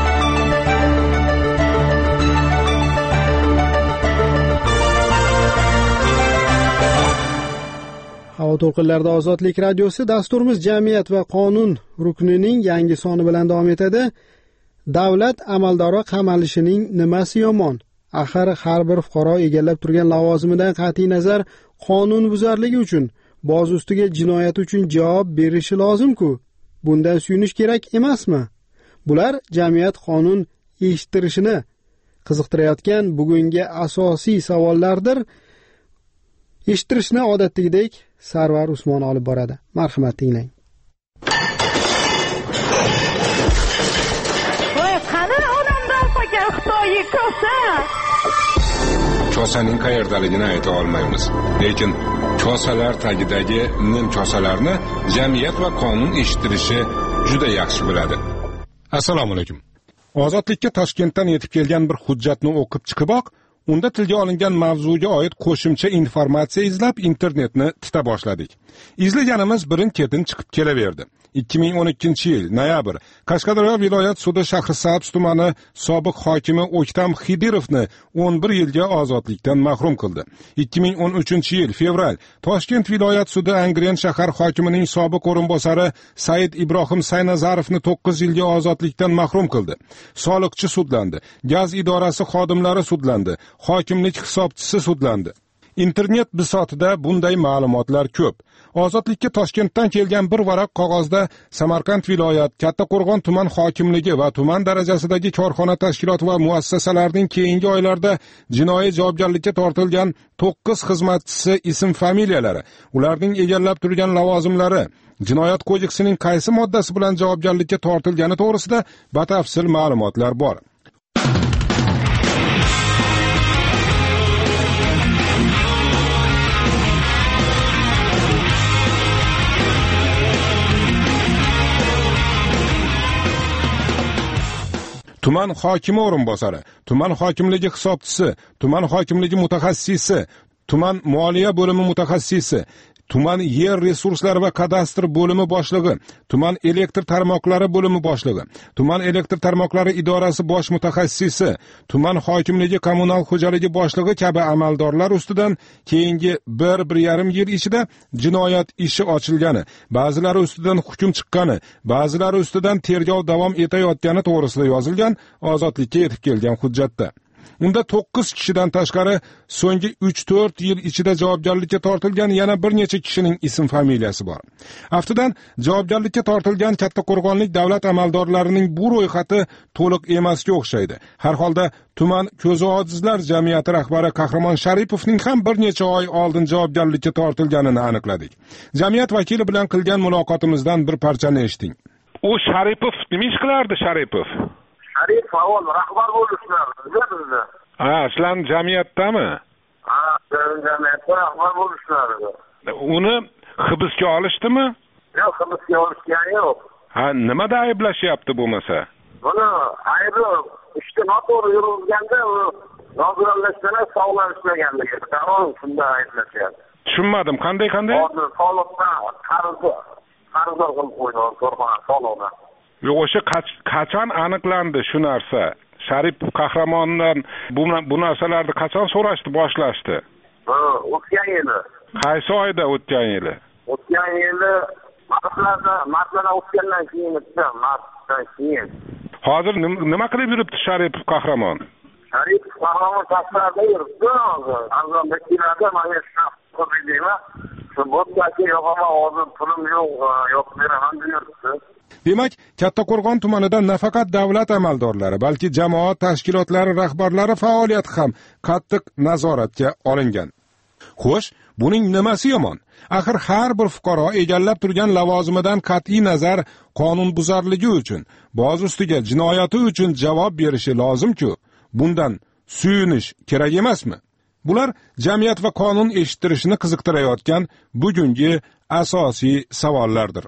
Havo to'lqinlarida Ozodlik radiosi, dasturimiz jamiyat va qonun ruknining yangi soni bilan davom etadi. Davlat amaldori qamalishining nimasi yomon? Axir har bir fuqaro egallab turgan lavozimidan qat'iy nazar qonunbuzarligi uchun boz ustiga jinoyat uchun javob berishi lozim-ku. Bundan suyunish kerak emasmi? Bular jamiyat qonun eshittirishini qiziqtirayotgan bugungi asosiy savollardir. Eshittirishni odatdagidek Sarvar Usmon olib boradi. Marhamat tinglang. Voy, qani odamdan qolgan Xitoyga ko'sa. Kosaning qayerdaligini ayta olmaymiz. Lekin kosalar tagidagi nim kosalarni jamiyat va qonun eshittirishi juda yaxshi biladi. Assalomu alaykum. Ozodlikka Toshkentdan yetib kelgan bir hujjatni o'qib chiqiboq, unda tilga olingan mavzuga oid qo'shimcha informatsiya izlab internetni tita boshladik. Izlaganimiz birin-ketin chiqib kelaverdi. 2012-yil noyabr Qashqadaryo viloyat sudi Shahrisabz tumani sobiq hokimi O'ktam Xidirovni 11 yilga ozodlikdan mahrum qildi. 2013-yil fevral Toshkent viloyat sudi Angren shahar hokimining sobiq o'rinbosari Said Ibrohim Saynazarovni 9 yilga ozodlikdan mahrum qildi. Soliqchi sudlandi, gaz idorasi xodimlari sudlandi, hokimlik hisobchisi sudlandi. Internet bisotida bunday ma'lumotlar ko'p. Ozodlikka Toshkentdan kelgan bir varaq qog'ozda Samarqand viloyat, Kattaqo'rg'on tuman hokimligi va tuman darajasidagi korxona tashkilot va muassasalarning keyingi oylarda jinoiy javobgarlikka tortilgan 9 xizmatchisi ism-familiyalari, ularning egallab turgan lavozimlari, Jinoyat kodeksining qaysi moddasi bilan javobgarlikka tortilgani to'g'risida batafsil ma'lumotlar bor. Tuman hokimi o'rinbosari, tuman hokimligi hisobchisi, tuman hokimligi mutaxassisi, tuman moliya bo'limi mutaxassisi, tuman yer resurslari va kadastr bo'limi boshlig'i, tuman elektr tarmoqlari bo'limi boshlig'i, tuman elektr tarmoqlari idorasi bosh mutaxassisi, tuman hokimligi kommunal xo'jaligi boshlig'i kabi amaldorlar ustidan keyingi 1-1,5 yil ichida jinoyat ishi ochilgani, ba'zilari ustidan hukm chiqqani, ba'zilari ustidan tergov davom etayotgani to'g'risida yozilgan ozodlikka yetib kelgan hujjatda. Unda 9 kishidan tashqari so'nggi 3-4 yil ichida javobgarlikka tortilgan yana bir necha kishining ism-familiyasi bor. Aftidan javobgarlikka tortilgan Kattaqo'rg'onlik davlat amaldorlarining bu ro'yxati to'liq emasga o'xshaydi. Har holda tuman ko'zi ojizlar jamiyati rahbari Qahramon Sharipovning ham bir necha oy oldin javobgarlikka tortilganini aniqladik. Jamiyat vakili bilan qilgan muloqotimizdan bir parchani eshiting. U Sharipov nima ish qilardi Sharipov? Sharif avval rahbar bo'lishlar, bizni. Ha, sizlar jamiyatdami? Ha, jamiyatda rahbar bo'lishlari. Uni hibsga olishdimi? Yo'q, hibsga olishgani yo'q. Ha, nimada ayblashyapti bo'lmasa? Buni aybi ishga noto'g'ri yurilganda u nogironlashgan sog'lomlashmaganligi. Tamom, shunda ayblashyapti. Tushunmadim. Qanday? Hozir soliqdan qarzdor qilib qo'ydi korxona soliqdan. Yo'q, o'sha qachon aniqlandi shu narsa? Sharipov Qahramondan bu narsalarni qachon so'rashdi, boshlashdi? O'tgan yili. Qaysi oyda o'tgan yili? O'tgan yili martdan o'tgandan keyin, martdan keyin. Hozir nima qilib yuribdi Sharipov Qahramon? Sharipov Qahramon tashqarida yuribdi hozir. Azonbeklarda mana shu qo'ydinglar. Shu bo'tdagi yo'qama hozir pulim yo'q beraman deb yuribdi. Demak, Kattaqo'rg'on tumanida nafaqat davlat amaldorlari, balki jamoat tashkilotlari rahbarlari faoliyati ham qattiq nazoratga olingan. Xo'sh, buning nimasi yomon? Axir har bir fuqaro egallab turgan lavozimidan qat'iy nazar qonunbuzarligi uchun, boz ustiga jinoyati uchun javob berishi lozim-ku. Bundan suyunish kerak emasmi? Bular jamiyat va qonun eshittirishni qiziqtirayotgan bugungi asosiy savollardir.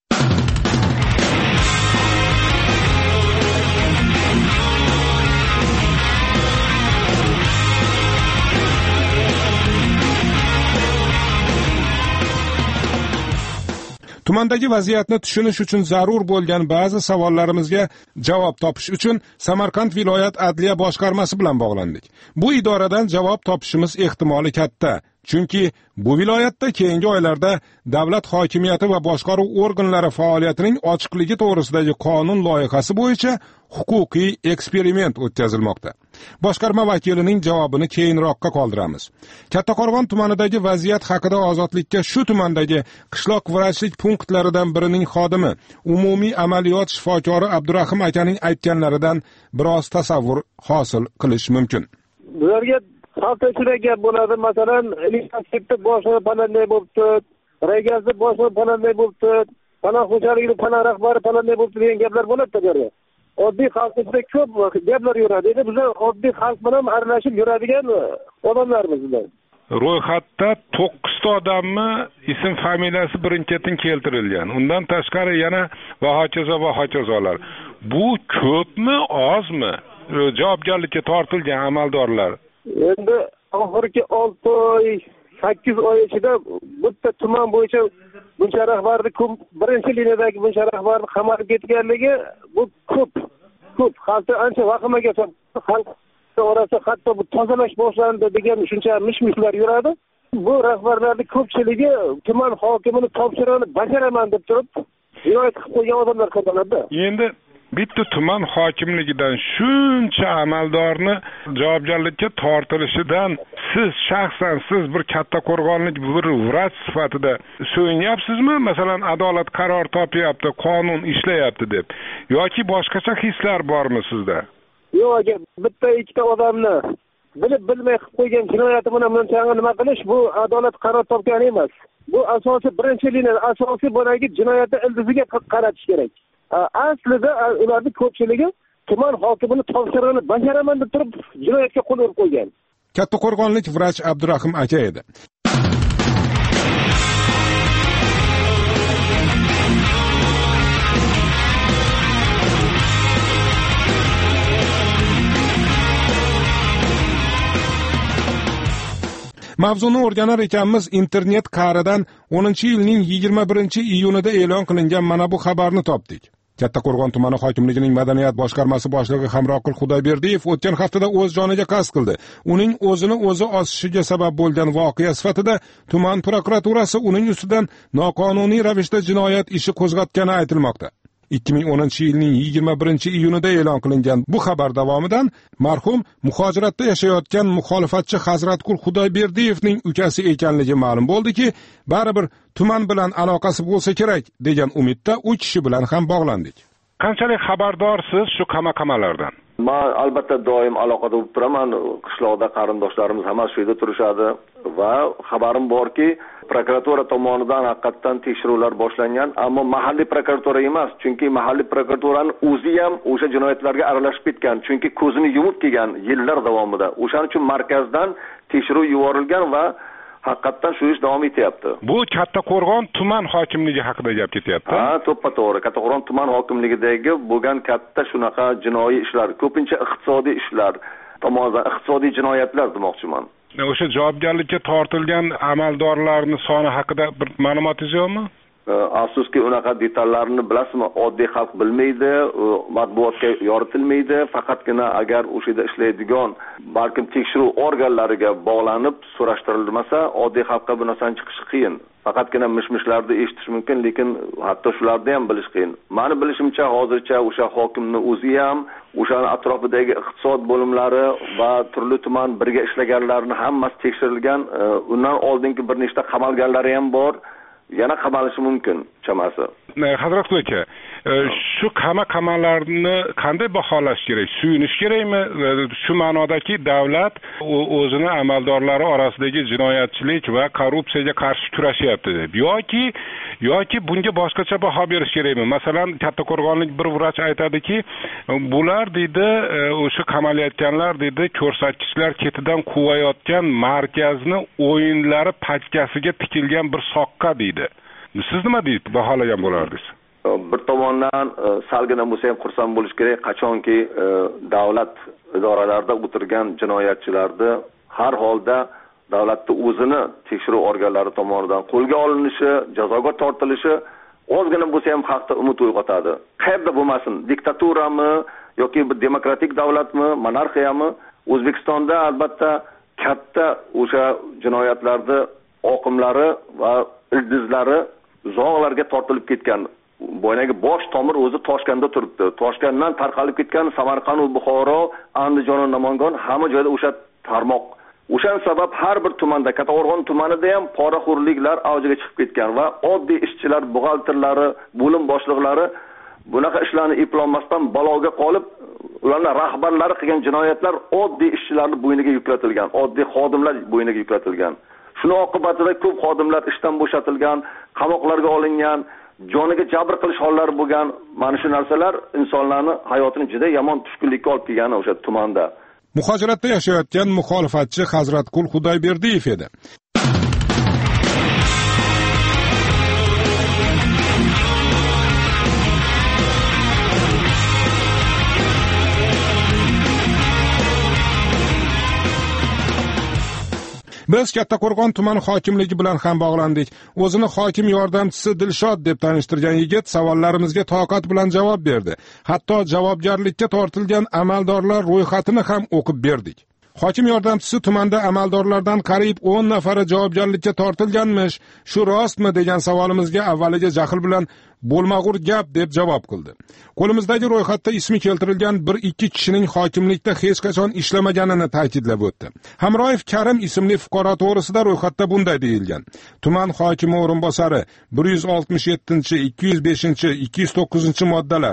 Tumandagi vaziyatni tushunish uchun zarur bo'lgan ba'zi savollarimizga javob topish uchun Samarqand viloyat adliya boshqarmasi bilan bog'landik. Bu idoradan javob topishimiz ehtimoli katta. Chunki bu viloyatda keyingi oylarda davlat hokimiyati va boshqaruv organlari faoliyatining ochiqligi to'g'risidagi qonun loyihasi bo'yicha huquqiy eksperiment o'tkazilmoqda. Boshqarma vakilining javobini keyinroqqa qoldiramiz. Kattaqo'rg'on tumanidagi vaziyat haqida Ozodlikka shu tumandagi qishloq vrachlik punktlaridan birining xodimi, umumiy amaliyot shifokori Abdurahim akaning aytganlaridan biroz tasavvur hosil qilish mumkin. Bularga xalqchilik gap bo'ladi. Masalan, universitetda boshlig'i falanday bo'libdi, regazda boshlig'i falanday bo'libdi, falan xo'jaligida falan rahbari falanday bo'libdi degan gaplar bo'ladi-da. Oddiy xalqchilik ko'p gaplar yuradi. Endi bizlar oddiy xalq bilan aralashib yuradigan odamlarmiz bizlar. Ro'yxatda 9 ta odammi ism familiyasi birin-ketin keltirilgan. Undan tashqari yana va hokazolar. Bu ko'pmi, ozmi? Javobgarlikka tortilgan amaldorlar. Endi oxirgi 6 oy, 8 oy ichida bitta tuman bo'yicha buncha rahbarni birinchi liniyadagi buncha rahbarni qamalib ketganligi bu ko'p. Xalqni ancha vahimaga soldi. Xalq orasida hatto bu tozalash boshlandi degan shuncha mish-mishlar yuradi. Bu rahbarlarning ko'pchiligi tuman hokimini topshirig'ini bajaraman deb turib, jinoyat qilib qo'ygan odamlar ko'paladi. Endi bitta tuman hokimligidan shuncha amaldorni javobgarlikka tortilishidan siz shaxsan bir Kattaqo'rg'onlik bir vrach sifatida so'yinyapsizmi? Masalan, adolat qaror topyapti, qonun ishlayapti deb, yoki boshqacha hislar bormi sizda? Yo'q, aka, bitta ikkita odamni bilib bilmay qilib qo'ygan jinoyati bilan bunchani nima qilish, bu adolat qaror topgani emas. Bu asosiy birinchi liniyada asosiy bo'lagi jinoyatni ildiziga qaratish kerak. Aslida ularning ko'pchiligi tuman hokimini topshirig'ini bajaraman deb turib jinoyatga qo'l urib qo'ygan. Kattaqo'rg'onlik vrach Abdurahim aka edi. Mavzuni o'rganar ekanmiz, internet qa'ridan 10-yilning 21-iyunida e'lon qilingan mana bu xabarni topdik. Kattaqo'rg'on tumani hokimligining madaniyat boshqarmasi boshlig'i Hamroqul Xudoyberdiyev o'tgan haftada o'z joniga qasd qildi. Uning o'zini o'zi osishiga sabab bo'lgan voqea sifatida tuman prokuraturasi uning ustidan noqonuniy ravishda jinoyat ishi qo'zg'atgani aytilmoqda. 2010-yilning 21-iyunida e'lon qilingan bu xabar davomidan marhum muhojiratda yashayotgan muxolifatchi Hazratqul Xudoyberdiyevning ukasi ekanligi ma'lum bo'ldiki, baribir tuman bilan aloqasi bo'lsa kerak degan umidda u kishi bilan ham bog'landik. Qanchalik xabardorsiz shu qamaqamalardan? Men albatta doim aloqada bo'lib turaman. Qishloqda qarindoshlarimiz hammasi shu yerda turishadi va xabarim borki, prokuratura tomonidan haqiqatan tekshiruvlar boshlangan, ammo mahalliy prokuratura emas, chunki mahalliy prokuraturaning o'zi ham o'sha jinoyatlarga aralashib ketgan, chunki ko'zini yumib kelgan yillar davomida. O'shaning uchun markazdan tekshiruv yuborilgan va haqiqatdan shu ish davom etyapti. Bu Kattaqo'rg'on tuman hokimligi haqida gap ketyapti. To'ppa-to'g'ri. Kattaqo'rg'on tuman hokimligidagi bo'lgan katta shunaqa jinoiy ishlar, ko'pincha iqtisodiy ishlar tomonidan iqtisodiy jinoyatlar demoqchiman. O'sha javobgarlikka tortilgan amaldorlarning soni haqida bir ma'lumotingiz yo'qmi? Afsuski unaqa detallarni bilasizmi, oddiy xalq bilmaydi, matbuotga yoritilmaydi. Faqatgina agar o'sha yerda ishlaydigan balkim tekshiruv organlariga bog'lanib so'rashtirilmasa, oddiy xalqqa bu narsaning chiqishi qiyin. Faqatgina mish-mishlarni eshitish mumkin, lekin hatto shularni ham bilish qiyin. Meni bilishimcha hozircha o'sha hokimning o'zi ham, o'sha atrofidagi iqtisod bo'limlari va turli tuman birga ishlaganlarning hammasi tekshirilgan. Undan oldingi bir nechta qamalganlari ham bor. Yana qamalishi mumkin chamasi. Hazrat aka, shu qamallarni qanday baholash kerak? Suyunish kerakmi? Shu ma'nodaki davlat o'zini amaldorlari orasidagi jinoyatchilik va korrupsiyaga qarshi kurashyapti deb yoki bunga boshqacha baho berish kerakmi? Masalan, Kattaqo'rg'onlik bir vrach aytadiki, bular deydi, o'sha qamalayotganlar deydi, ko'rsatkichlar ketidan quvayotgan markazni o'yinlari pachkasiga tikilgan bir soqqa deydi. Siz nima deysiz, baholagan bo'lardingiz? Bir tomondan salgina bo'lsa ham xursand bo'lish kerak, qachonki davlat idoralarida o'tirgan jinoyatchilarni har holda davlatning o'zini tekshiruv organlari tomonidan qo'lga olinishi, jazoga tortilishi ozgina bo'lsa ham xalqda umid uyg'otadi. Qayerda bo'lmasin, diktaturami yoki bir demokratik davlatmi, monarxiyami, O'zbekistonda albatta katta o'sha jinoyatlarni oqimlari va ildizlari uzoqlarga tortilib ketgan. Boyagi bosh tomir o'zi Toshkentda turibdi. Toshkentdan tarqalib ketgan Samarqand, Buxoro, Andijon, Namangan hamma joyda o'sha tarmoq. O'shan sabab har bir tumanda, Kattaqo'rg'on tumanida ham poraxo'rliklar avjiga chiqib ketgan va oddiy ishchilar, buxgalterlari, bo'lim boshliqlari bunaqa ishlarni eplolmasdan baloga qolib, ularning rahbarlari qilgan jinoyatlar oddiy ishchilarning bo'yniga yuklatilgan, oddiy xodimlar bo'yniga yuklatilgan. Shuni oqibatida ko'p xodimlar ishdan bo'shatilgan, qamoqlarga olingan, joniga jabr qilish hollari bo'lgan. Mana shu narsalar insonlarning hayotini juda yomon tushkunlikka olib kelgan o'sha tumanda. Muhojiratda yashayotgan muxolifatchi Hazratqul Xudoyberdiyev edi. Biz Kattaqo'rg'on tumani hokimligi bilan ham bog'landik. O'zini hokim yordamchisi Dilshod deb tanishtirgan yigit savollarimizga toqat bilan javob berdi. Hatto javobgarlikka tortilgan amaldorlar ro'yxatini ham o'qib berdik. Hokim yordamchisi tumanda amaldorlardan qariyb 10 nafari javobgarlikka tortilganmish. Shu rostmi degan savolimizga avvaliga jahl bilan bo'lmag'ur gap deb javob qildi. Qo'limizdagi ro'yxatda ismi keltirilgan 1-2 kishining hokimlikda hech qachon ishlamaganini ta'kidlab o'tdi. Hamroyev Karim ismli fuqaro to'g'risida ro'yxatda bunday deyilgan: tuman hokimi o'rinbosari 167, 205, 209 moddalar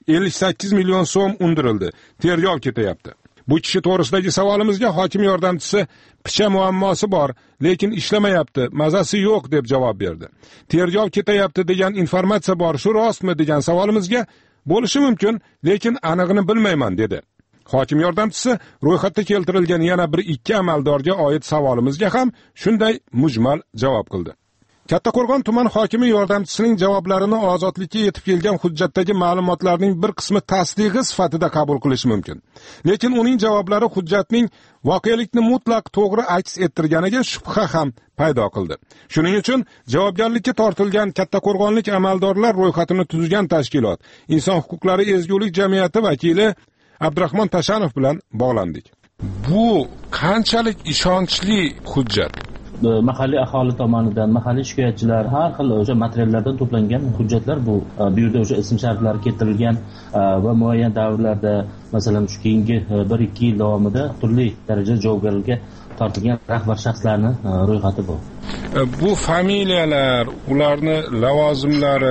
58 million so'm undirildi. Tergov ketyapti. Bu kishi to'g'risidagi savolimizga hokim yordamchisi picha muammosi bor, lekin ishlamayapti, mazasi yo'q deb javob berdi. Tergov ketayapti degan informatsiya bor, shu rostmi degan savolimizga bo'lishi mumkin, lekin aniqini bilmayman dedi. Hokim yordamchisi ro'yxatda keltirilgan yana 1-2 amaldorga oid savolimizga ham shunday mujmal javob qildi. Kattaqo'rg'on tuman hokimi yordamchisining javoblarini ozodlikka yetib kelgan hujjatdagi ma'lumotlarning bir qismi tasdig'i sifatida qabul qilish mumkin. Lekin uning javoblari hujjatning voqelikni mutlaq to'g'ri aks ettirganiga shubha ham paydo qildi. Shuning uchun javobgarlikka tortilgan Kattaqo'rg'onlik amaldorlar ro'yxatini tuzgan tashkilot Inson huquqlari ezgulik jamiyati vakili Abdurahmon Tashanov bilan bog'landik. Bu qanchalik ishonchli hujjat? Mahalliy aholi tomonidan mahalliy shikoyatchilar har xil o'sha materiallardan to'plangan hujjatlar bu. Bu yerda o'sha ism shariflar keltirilgan va muayyan davrlarda, masalan, shu keyingi 1-2 yil davomida turli darajada javobgarlikka tortilgan rahbar shaxslarning ro'yxati bu. Bu familiyalar, ularni lavozimlari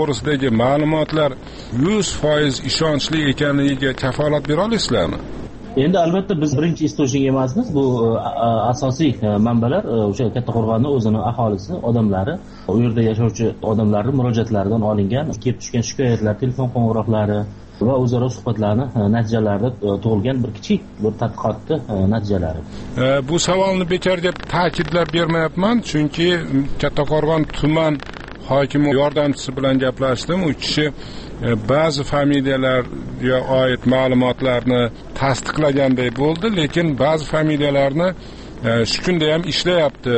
to'g'risidagi ma'lumotlar 100% ishonchli ekanligiga kafolat bera olasizlarmi? endi albatta biz birinchi istoshnik emasmiz. Bu asosiy manbalar o'sha Kattaqo'rg'onning o'zini aholisi, odamlari, u yerda yashovchi odamlarning murojaatlaridan olingan, kelib tushgan shikoyatlar, telefon qo'ng'iroqlari va o'zaro suhbatlarni natijalarida tug'ilgan bir kichik bir tadqiqotni natijalari. Bu savolni bekor deb ta'kidlab bermayapman, chunki Kattaqo'rg'on tuman hokimi yordamchisi bilan gaplashdim. U kishi ba'zi familiyalarga oid ma'lumotlarni tasdiqlaganday bo'ldi, lekin ba'zi familiyalarni shu kunda ham ishlayapti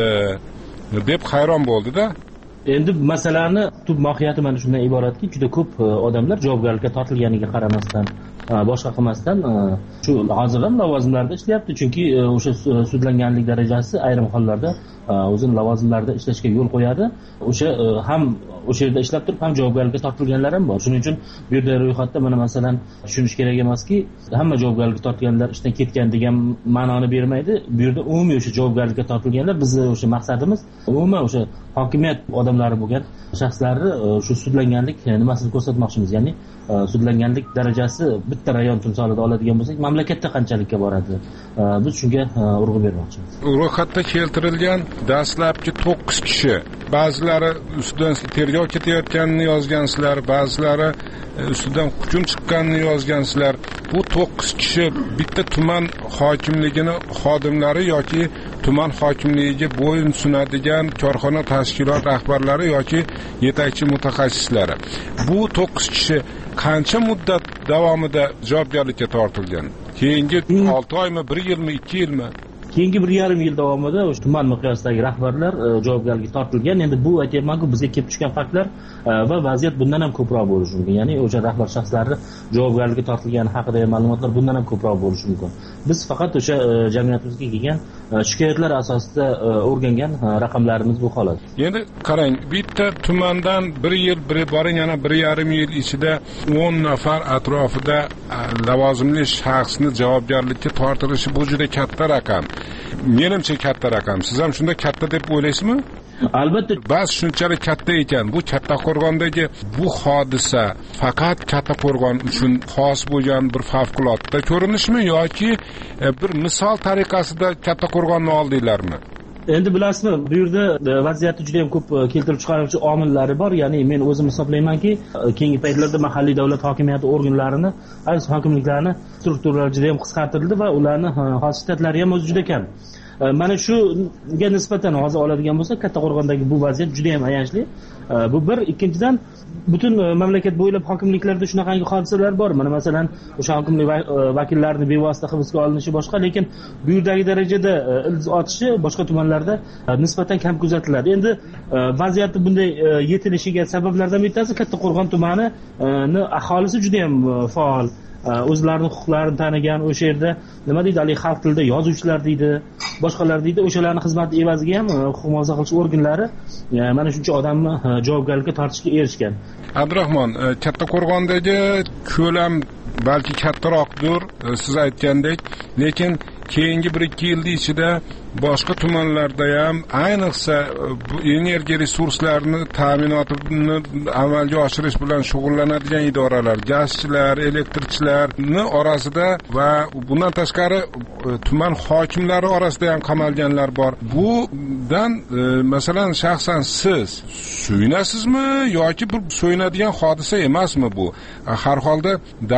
deb hayron bo'ldi-da. Endi masalani tub mohiyati mana shundan iboratki, juda ko'p odamlar javobgarlikka tortilganiga qaramasdan, boshqa qilmasdan shu hozir ham lavozimlarda ishlayapti, chunki o'sha sudlanganlik darajasi ayrim hollarda o'zini lavozimlarda ishlashga yo'l qo'yadi. O'sha ham o'sha yerda ishlab turib ham javobgarlikka tortilganlar ham bor. Shuning uchun bu yerda ro'yxatda mana masalan tushunish kerak emaski, hamma javobgarlikka tortilganlar ishdan ketgan degan ma'noni bermaydi. Bu yerda umumiy o'sha javobgarlikka tortilganlar, bizning o'sha maqsadimiz umuman o'sha hokimiyat odamlari bo'lgan shaxslarni shu sudlanganlik nimasini ko'rsatmoqchimiz. Ya'ni sudlanganlik darajasi bitta rayon timsolida oladigan bo'lsak, mamlakatda qanchalikka boradi? Biz shunga urg'u bermoqchimiz. Ro'yxatda keltirilgan dastlabki 9 kishi, ba'zilari ustidan tergov ketayotganini yozgansizlar, ba'zilari ustidan hukm chiqqanini yozgansizlar. Bu 9 kishi bitta tuman hokimligini xodimlari yoki tuman hokimligiga bo'yin sunadigan korxona tashkilot rahbarlari yoki yetakchi mutaxassislari. Bu 9 kishi qancha muddat davomida javobgarlikka tortilgan? Keyingi 6 oymi, 1 yilmi, 2 yilmi? Keyingi 1,5 yil davomida o'sha tuman miqyosidagi rahbarlar javobgarlikka tortilgan. Endi bu aytayapman-ku, bizga kelib tushgan faktlar va vaziyat bundan ham ko'proq bo'lishi mumkin. Ya'ni o'sha rahbar shaxslarni javobgarlikka tortilgani haqidagi ma'lumotlar bundan ham ko'proq bo'lishi mumkin. Biz faqat o'sha jamiyatimizga kelgan shikoyatlar asosida o'rgangan raqamlarimiz bu xolos. Endi qarang, bitta tumandan 1 yil, biri boring yana 1,5 yil ichida 10 nafar atrofida lavozimli shaxsni javobgarlikka tortilishi bu juda katta raqam. Menimcha katta raqam. Siz ham shunda katta deb o'ylaysizmi? Albatta. Bas shunchalik katta ekan. Bu Kattaqo'rg'ondagi bu hodisa faqat Kattaqo'rg'on uchun xos bo'lgan bir favqulodda ko'rinishmi yoki bir misol tariqasida Kattaqo'rg'onni oldinglarmi? Endi bilasizmi, bu yerda vaziyatni juda ham ko'p keltirib chiqaruvchi omillari bor. Ya'ni men o'zim hisoblaymanki, keyingi paytlarda mahalliy davlat hokimiyati organlarini, hokimliklarni strukturalari juda ham qisqartirildi va ularning xos shtatlari ham o'zi juda kam. Mana shuga nisbatan hozir oladigan bo'lsak, Kattaqo'rg'ondagi bu vaziyat juda ham ayanchli. Bu bir, ikkinchidan butun mamlakat bo'ylab hokimliklarda shunaqangi hodisalar bor. Mana masalan, o'sha hokimlik vakillarining bevosita hibsga olinishi boshqa, lekin bu yerdagi darajada ildiz otishi boshqa tumanlarda nisbatan kam kuzatiladi. Endi vaziyatni bunday yetilishiga sabablardan bittasi Kattaqo'rg'on tumanining aholisi juda ham faol. O'zlarining huquqlarini tanigan, o'sha yerda nima deydi, hali xalq tilida yozuvchilar deydi, boshqalar deydi, o'shalarning xizmati evaziga ham huquq muhofaza qilish organlari mana shuncha odamni javobgarlikka tortishga erishgan. Abdurahmon, Kattaqo'rg'ondagi ko'lam balki kattaroqdir, siz aytgandek, lekin keyingi 1-2 yil ichida boshqa tumanlarda ham ayniqsa energiya resurslarini ta'minotini amalga oshirish bilan shug'ullanadigan idoralar, gazchilar, elektrchilarning orasida va bundan tashqari tuman hokimlari orasida ham qamalganlar bor. Bundan masalan shaxsan siz so'yinasizmi yoki bu so'yinadigan hodisa emasmi bu? Har holda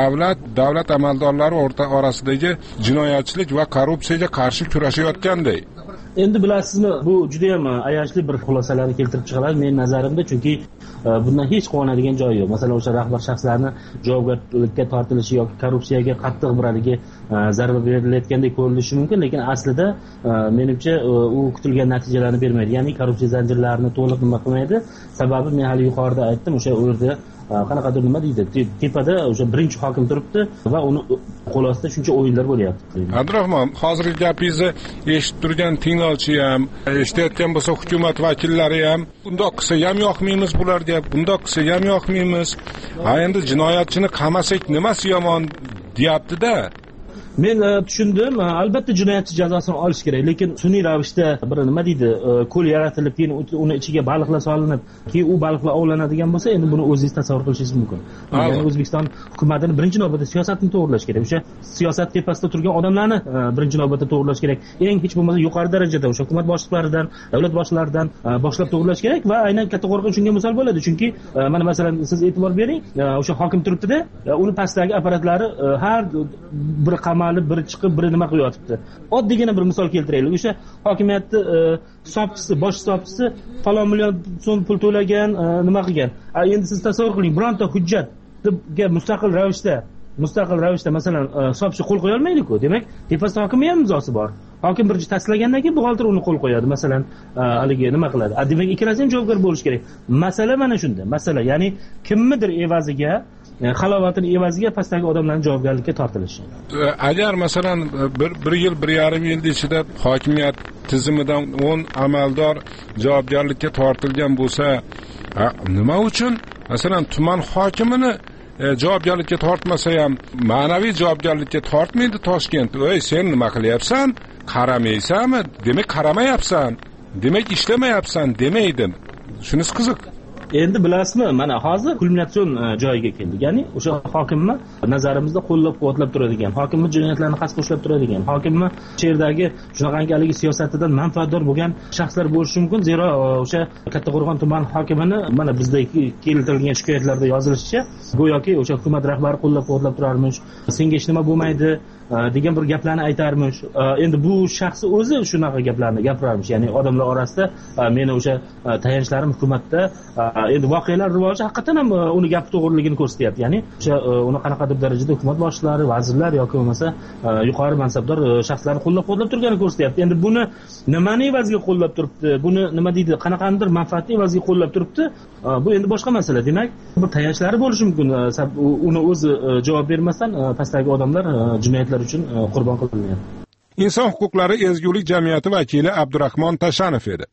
davlat amaldorlari orasidagi jinoyatchilik va korrupsiyaga qarshi kurashayotganday. Endi bilasizmi, bu juda ham ayanchli bir xulosalarni keltirib chiqaradi men nazarimda, chunki bundan hech quvonadigan joyi yo'q. Masalan, o'sha rahbar shaxslarni javobgarlikka tortilishi yoki korrupsiyaga qattiq bir haligi zarba berilayotgandek ko'rinishi mumkin, lekin aslida menimcha u kutilgan natijalarni bermaydi. Ya'ni korrupsiya zanjirlarini to'liq nima qilmaydi. Sababi men hali yuqorida aytdim, o'sha u yerda qanaqadir nima deydi, tepada o'sha birinchi hokim turibdi va uni qo'l ostida shuncha o'yinlar bo'lyapti. Abdurahmon, hozirgi gapingizni eshitib turgan tinglovchi ham, eshitayotgan bo'lsa hukumat vakillari ham, bundoq qilsa ham yoqmaymiz bularga, bundoq qilsa ham yoqmaymiz. Ha, endi jinoyatchini qamasak nimasi yomon deyapti-da. men tushundim, albatta jinoyatchi jazosini olish kerak, lekin sun'iy ravishda bir nima deydi, ko'l yaratilib, keyin uni ichiga baliqlar solinib, keyin u baliqlar ovlanadigan bo'lsa, endi buni o'zingiz tasavvur qilishingiz mumkin. Ya'ni O'zbekiston hukumatining birinchi navbatda siyosatini to'g'irlash kerak. O'sha siyosat tepasida turgan odamlarni birinchi navbatda to'g'irlash kerak. Eng hech bo'lmasa yuqori darajada o'sha hukumat boshliqlaridan, davlat boshliqlaridan boshlab to'g'irlash kerak va aynan Kattaqo'rg'on shunga misol bo'ladi. Chunki mana masalan siz e'tibor bering, o'sha hokim turibdi-da, uni pastdagi apparatlari har bir qamalib, biri chiqib, biri nima qilyotibdi. Oddiygina bir misol keltiraylik. O'sha hokimiyatni hisobchisi, bosh hisobchisi falon million so'm pul to'lagan, nima qilgan. Endi siz tasavvur qiling, bironta hujjatga mustaqil ravishda masalan hisobchi qo'l qo'ya olmaydi-ku. Demak, tepasida hokimning ham imzosi bor. Hokim birinchi tasdiqlagandan keyin buxgalter uni qo'l qo'yadi. Masalan, haligi nima qiladi? Demak, ikkalasi ham javobgar bo'lish kerak. Masala mana shunda. Masala, ya'ni kimnidir evaziga, halovatining evaziga pastdagi odamlarning javobgarlikka tortilishi. Agar masalan bir yil, 1,5 yil ichida hokimiyat tizimidan 10 amaldor javobgarlikka tortilgan bo'lsa, nima uchun masalan tuman hokimini javobgarlikka tortmasa ham ma'naviy javobgarlikka tortmaydi Toshkent? Ey, sen nima qilyapsan? Qaramaysanmi? Demak qaramayapsan. Demak ishlamayapsan demaydi. Shunisi qiziq. Endi bilasizmi, mana hozir kulminatsion joyiga keldik. Ya'ni o'sha hokimni nazarimizda qo'llab-quvvatlab turadigan, hokimni jinoyatlarni qasd qo'shilib turadigan, hokimni sherdagi shunaqangi haligi siyosatidan manfaatdor bo'lgan shaxslar bo'lishi mumkin. Zero o'sha Kattaqo'rg'on tuman hokimini mana bizdagi keltirilgan shikoyatlarda yozilishicha, go'yoki o'sha hukumat rahbari qo'llab-quvvatlab turarmish, senga hech nima bo'lmaydi degan bir gaplarni aytarmish. Endi bu shaxsi o'zi shunaqa gaplarni gapirarmish. Ya'ni odamlar orasida meni o'sha tayanchlarim hukumatda, endi voqealar rivoji haqiqatan ham uni gapi to'g'riligini ko'rsatyapti. Ya'ni o'sha uni qanaqadir darajada hukumat boshliqlari, vazirlar yoki bo'lmasa yuqori mansabdor shaxslarni qo'llab-quvvatlab turganini ko'rsatyapti. Endi buni nimani evaziga qo'llab turibdi? Buni nima deydi? Qanaqadir manfaatli evaziga qo'llab turibdi? Bu endi boshqa masala. Demak, bir tayanchlari bo'lishi mumkin. Uni o'zi javob bermasdan pastdagi odamlar jinoyatlar uchun qurbon qilingan. Inson huquqlari ezgulik jamiyati vakili Abdurahmon Tashanov edi.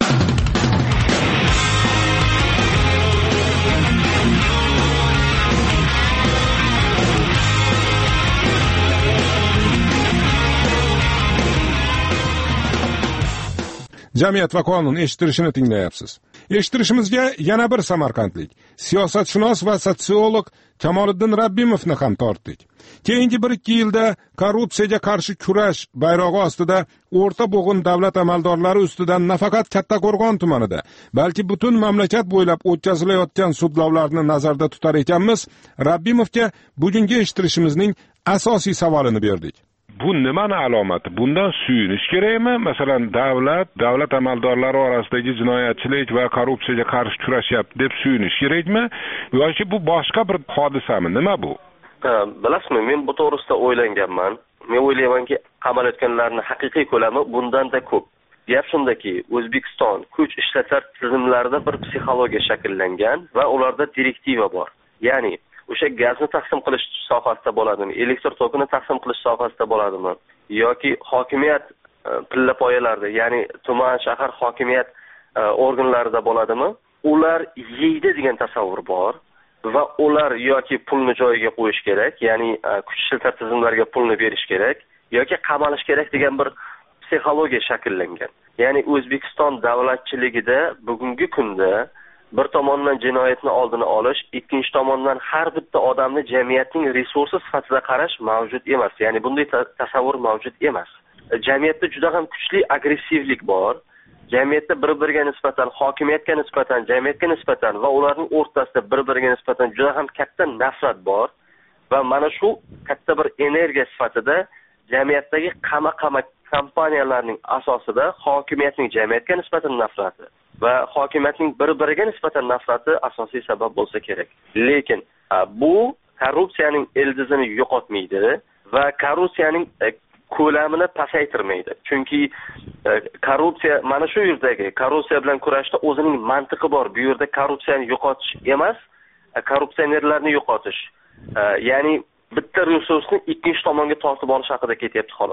Jamiyat va qonun eshittirishini tinglayapsiz. Eshittirishimizga yana bir samarqandlik, siyosatshunos va sotsiolog Kamoliddin Rabbimovni ham tortdik. Keyingi 1-2 yilda korrupsiyaga qarshi kurash bayrog'i ostida o'rta bo'g'in davlat amaldorlari ustidan nafaqat Kattaqo'rg'on tumanida, balki butun mamlakat bo'ylab o'tkazilayotgan sudlovlarni nazarda tutar ekanmiz, Rabbimovga bugungi eshittirishimizning asosiy savolini berdik. Bu nimani alomati? Bundan suyunish kerakmi? Masalan, davlat amaldorlari orasidagi jinoyatchilik va korrupsiyaga qarshi kurashyapti deb suyunish kerakmi? Yoki bu boshqa bir hodisami? Nima bu? Bilasizmi, men bu to'g'risida o'ylanganman. Men o'ylaymanki, qamalayotganlarning haqiqiy ko'lami bundan-da ko'p. Gap shundaki, O'zbekiston kuch ishlatar tizimlarida bir psixologiya shakllangan va ularda direktiva bor. Ya'ni o'sha gazni taqsim qilish sohasida bo'ladimi, elektr tokini taqsim qilish sohasida bo'ladimi, yoki hokimiyat pillapoyalarida, ya'ni tuman, shahar hokimiyat organlarida bo'ladimi, ular yeydi degan tasavvur bor va ular yoki pulni joyiga qo'yish kerak, ya'ni kuch ishlatar tizimlarga pulni berish kerak, yoki qamalish kerak degan bir psixologiya shakllangan. Ya'ni O'zbekiston davlatchiligida bugungi kunda bir tomondan jinoyatni oldini olish, ikkinchi tomondan har bitta odamni jamiyatning resursi sifatida qarash mavjud emas. Ya'ni bunday tasavvur mavjud emas. Jamiyatda juda ham kuchli agressivlik bor. Jamiyatda bir-biriga nisbatan, hokimiyatga nisbatan, jamiyatga nisbatan va ularning o'rtasida bir-biriga nisbatan juda ham katta nafrat bor va mana shu katta bir energiya sifatida jamiyatdagi qama-qama kompaniyalarning asosida hokimiyatning jamiyatga nisbatan nafrati va hokimiyatning bir-biriga nisbatan nafrati asosiy sabab bo'lsa kerak. Lekin bu korrupsiyaning ildizini yo'qotmaydi va korrupsiyaning ko'lamini pasaytirmaydi. Chunki korrupsiya mana shu yerdagi korrupsiya bilan kurashda o'zining mantiqi bor. Bu yerda korrupsiyani yo'qotish emas, korrupsionerlarni yo'qotish. Ya'ni bitta resursni ikkinchi tomonga tortib olish haqida ketyapti xolos.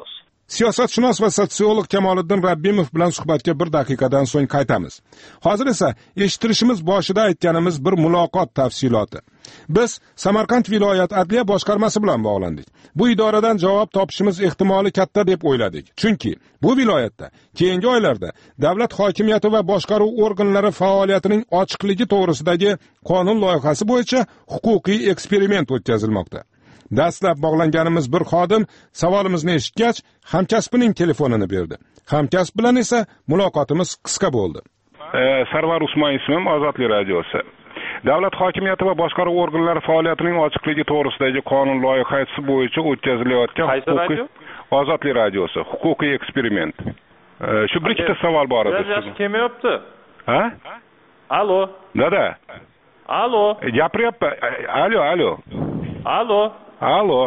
Siyosatshunos va sotsiolog Kamoliddin Rabbimov bilan suhbatga 1 daqiqadan so'ng qaytamiz. Hozir esa eshittirishimiz boshida aytganimiz bir muloqot tafsiloti. Biz Samarqand viloyat adliya boshqarmasi bilan bog'landik. Bu idoradan javob topishimiz ehtimoli katta deb o'yladik. Chunki bu viloyatda keyingi oylarda davlat hokimiyati va boshqaruv organlari faoliyatining ochiqligi to'g'risidagi qonun loyihasi bo'yicha huquqiy eksperiment o'tkazilmoqda. Dastlab bog'langanimiz bir xodim savolimizni eshitgach, hamkasbining telefonini berdi. Hamkasb bilan esa muloqotimiz qisqa bo'ldi. Sarvar Usmon ismim, Ozodlik radiosi. Davlat hokimiyati va boshqaruv organlari faoliyatining ochiqligi to'g'risidagi qonun loyihasi bo'yicha o'tkazilayotgan huquqiy Ozodlik radiosi, huquqiy eksperiment. Shu bir ikkita savol bor edi. Yaxshi kelmayapti. Ha? Alo. Dada. Alo. Gapiryapti. Alo. Alo. Alo.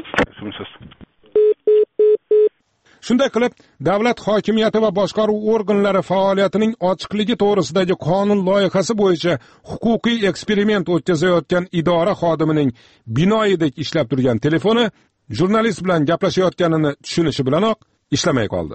Shunday qilib, davlat hokimiyati va boshqaruv organlari faoliyatining ochiqligi to'g'risidagi qonun loyihasi bo'yicha huquqiy eksperiment o'tkazayotgan idora xodimining binoyidek ishlab turgan telefoni jurnalist bilan gaplashayotganini tushunishi bilanoq ishlamay qoldi.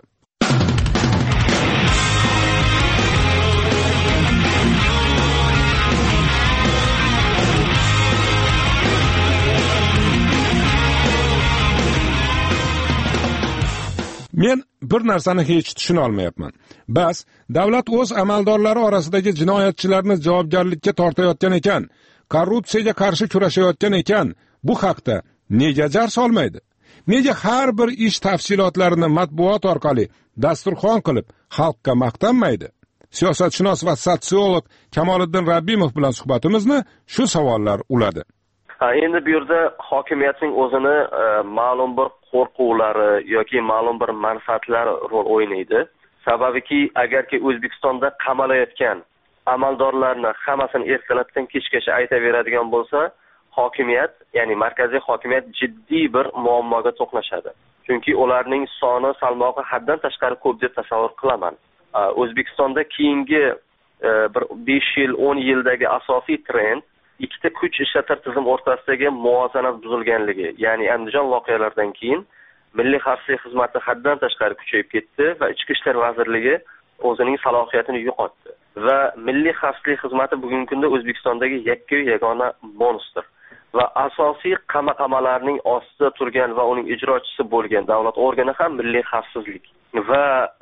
Men bir narsani hech tushuna olmayapman. Bas, davlat o'z amaldorlari orasidagi jinoyatchilarni javobgarlikka tortayotgan ekan, korrupsiyaga qarshi kurashayotgan ekan, bu haqda nega jar solmaydi? Nega har bir ish tafsilotlarini matbuot orqali dasturxon qilib xalqqa maqtanmaydi? Siyosatshunos va sotsiolog Kamoliddin Rabbimov bilan suhbatimizni shu savollar uladi. Endi bu yerda hokimiyatning o'zini ma'lum bir qo'rquvlari yoki ma'lum bir manfaatlari rol o'ynaydi. Sababiki agarki O'zbekistonda qamalayotgan amaldorlarni hammasini ertalabdan kechgacha aytaveradigan bo'lsa, hokimiyat, ya'ni markaziy hokimiyat jiddiy bir muammoga to'qnashadi. Chunki ularning soni, salmog'i haddan tashqari ko'p deb tasavvur qilaman. O'zbekistonda keyingi bir 5 yil, 10 yildagi asosiy trend ikkita kuch ishlatar tizim o'rtasidagi muvozanat buzilganligi, ya'ni Andijon voqealaridan keyin Milliy xavfsizlik xizmati haddan tashqari kuchayib ketdi va Ichki ishlar vazirligi o'zining salohiyatini yo'qotdi. Va Milliy xavfsizlik xizmati bugungi kunda O'zbekistondagi yagona monster va asosiy qamaqamalarning ostida turgan va uning ijrochisi bo'lgan davlat organi ham Milliy xavfsizlik. Va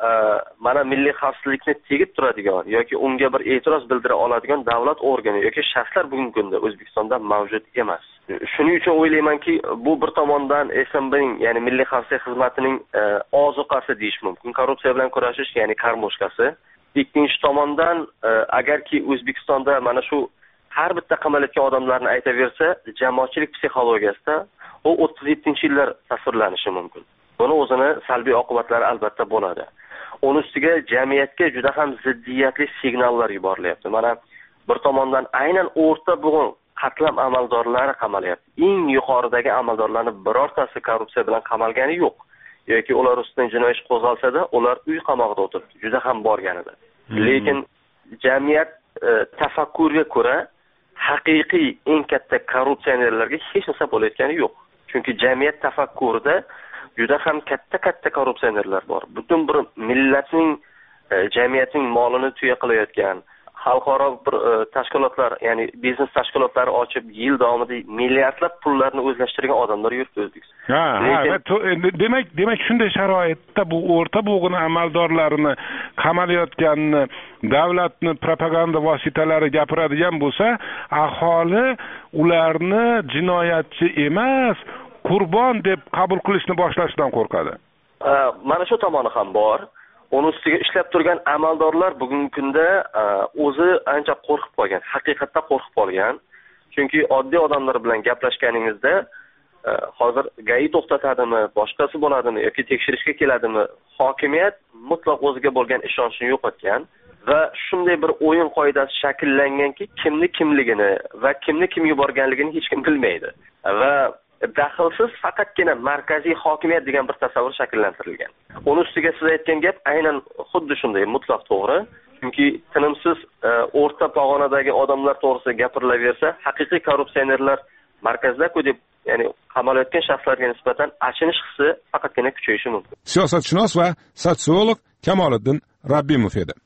mana milliy xavfsizlikni tegib turadigan yoki unga bir e'tiroz bildira oladigan davlat organi yoki shaxslar bugungi kunda O'zbekistonda mavjud emas. Shuning uchun o'ylaymanki, bu bir tomondan SMBning, ya'ni Milliy xavfsizlik xizmatining ozuqasi deyish mumkin, korrupsiya bilan kurashish, ya'ni karmoshkasi. Ikkinchi tomondan agarki O'zbekistonda mana shu har bitta qamalayotgan odamlarni aytaversa, jamoatchilik psixologiyasida u 37-yillar tasvirlanishi mumkin. Buni o'zini salbiy oqibatlari albatta bo'ladi. Uning ustiga jamiyatga juda ham ziddiyatli signallar yuborilyapti. Mana bir tomondan aynan o'rta bugun qatlam amaldorlari qamalyapti. Eng yuqoridagi amaldorlarni birortasi korrupsiya bilan qamalgani yo'q. Yoki ular ustidan jinoiy ish qo'zg'alsa-da, ular uy qamog'ida o'tiribdi. Juda ham borganida. Lekin jamiyat tafakkuriga ko'ra haqiqiy eng katta korrupsionerlarga hech narsa bo'layotgani yo'q. Chunki jamiyat tafakkurida juda ham katta korrupsionerlar bor. Butun bir millatning, jamiyatning molini tuya qilayotgan xalqaro bir tashkilotlar, ya'ni biznes tashkilotlari ochib yil davomida milliardlab pullarni o'zlashtirgan odamlar yuribdi O'zbekistonda. Demak shunday sharoitda bu o'rta bo'g'in amaldorlarini qamalayotganini davlatni propaganda vositalari gapiradigan bo'lsa, aholi ularni jinoyatchi emas, qurbon deb qabul qilishni boshlashdan qo'rqadi. Mana shu tomoni ham bor. Uning ustiga ishlab turgan amaldorlar bugungi kunda o'zi ancha qo'rqib qolgan, haqiqatda qo'rqib qolgan. Chunki oddiy odamlar bilan gaplashganingizda hozir GAI to'xtatadimi, boshqasi bo'ladimi yoki tekshirishga keladimi, hokimiyat mutlaq o'ziga bo'lgan ishonchini yo'qotgan va shunday bir o'yin qoidasi shakllanganki, kimligini va kim yuborganligini hech kim bilmaydi. Va daxlsiz faqatgina markaziy hokimiyat degan bir tasavvur shakllantirilgan. Uning ustiga siz aytgan gap aynan xuddi shunday, mutlaq to'g'ri. Chunki tinimsiz o'rta pog'onadagi odamlar to'g'risida gapirilaversa, haqiqiy korrupsionerlar markazda-ku deb, ya'ni qamalayotgan shaxslarga nisbatan achinish hissi faqatgina kuchayishi mumkin. Siyosatshunos va sotsiolog Kamoliddin Rabbimov edi.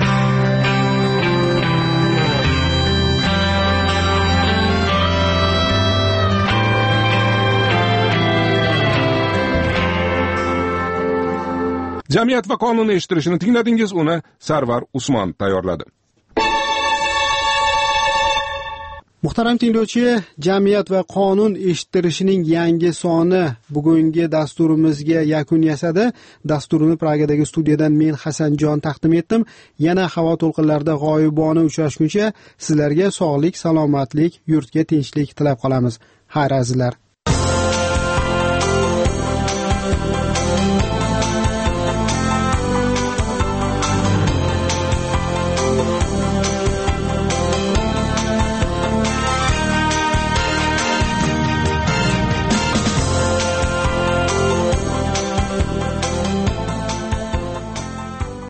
Jamiyat va qonun eshittirishini tingladingiz, uni Sarvar Usmon tayyorladi. Muhtaram tinglovchi, jamiyat va qonun eshittirishining yangi soni bugungi dasturimizga yakun yasadi. Dasturni Pragadagi studiyadan men Hasanjon taqdim etdim. Yana havo to'lqinlarida g'oyibona uchrashguncha sizlarga sog'lik, salomatlik, yurtga tinchlik tilab qolamiz. Xayr azizlar.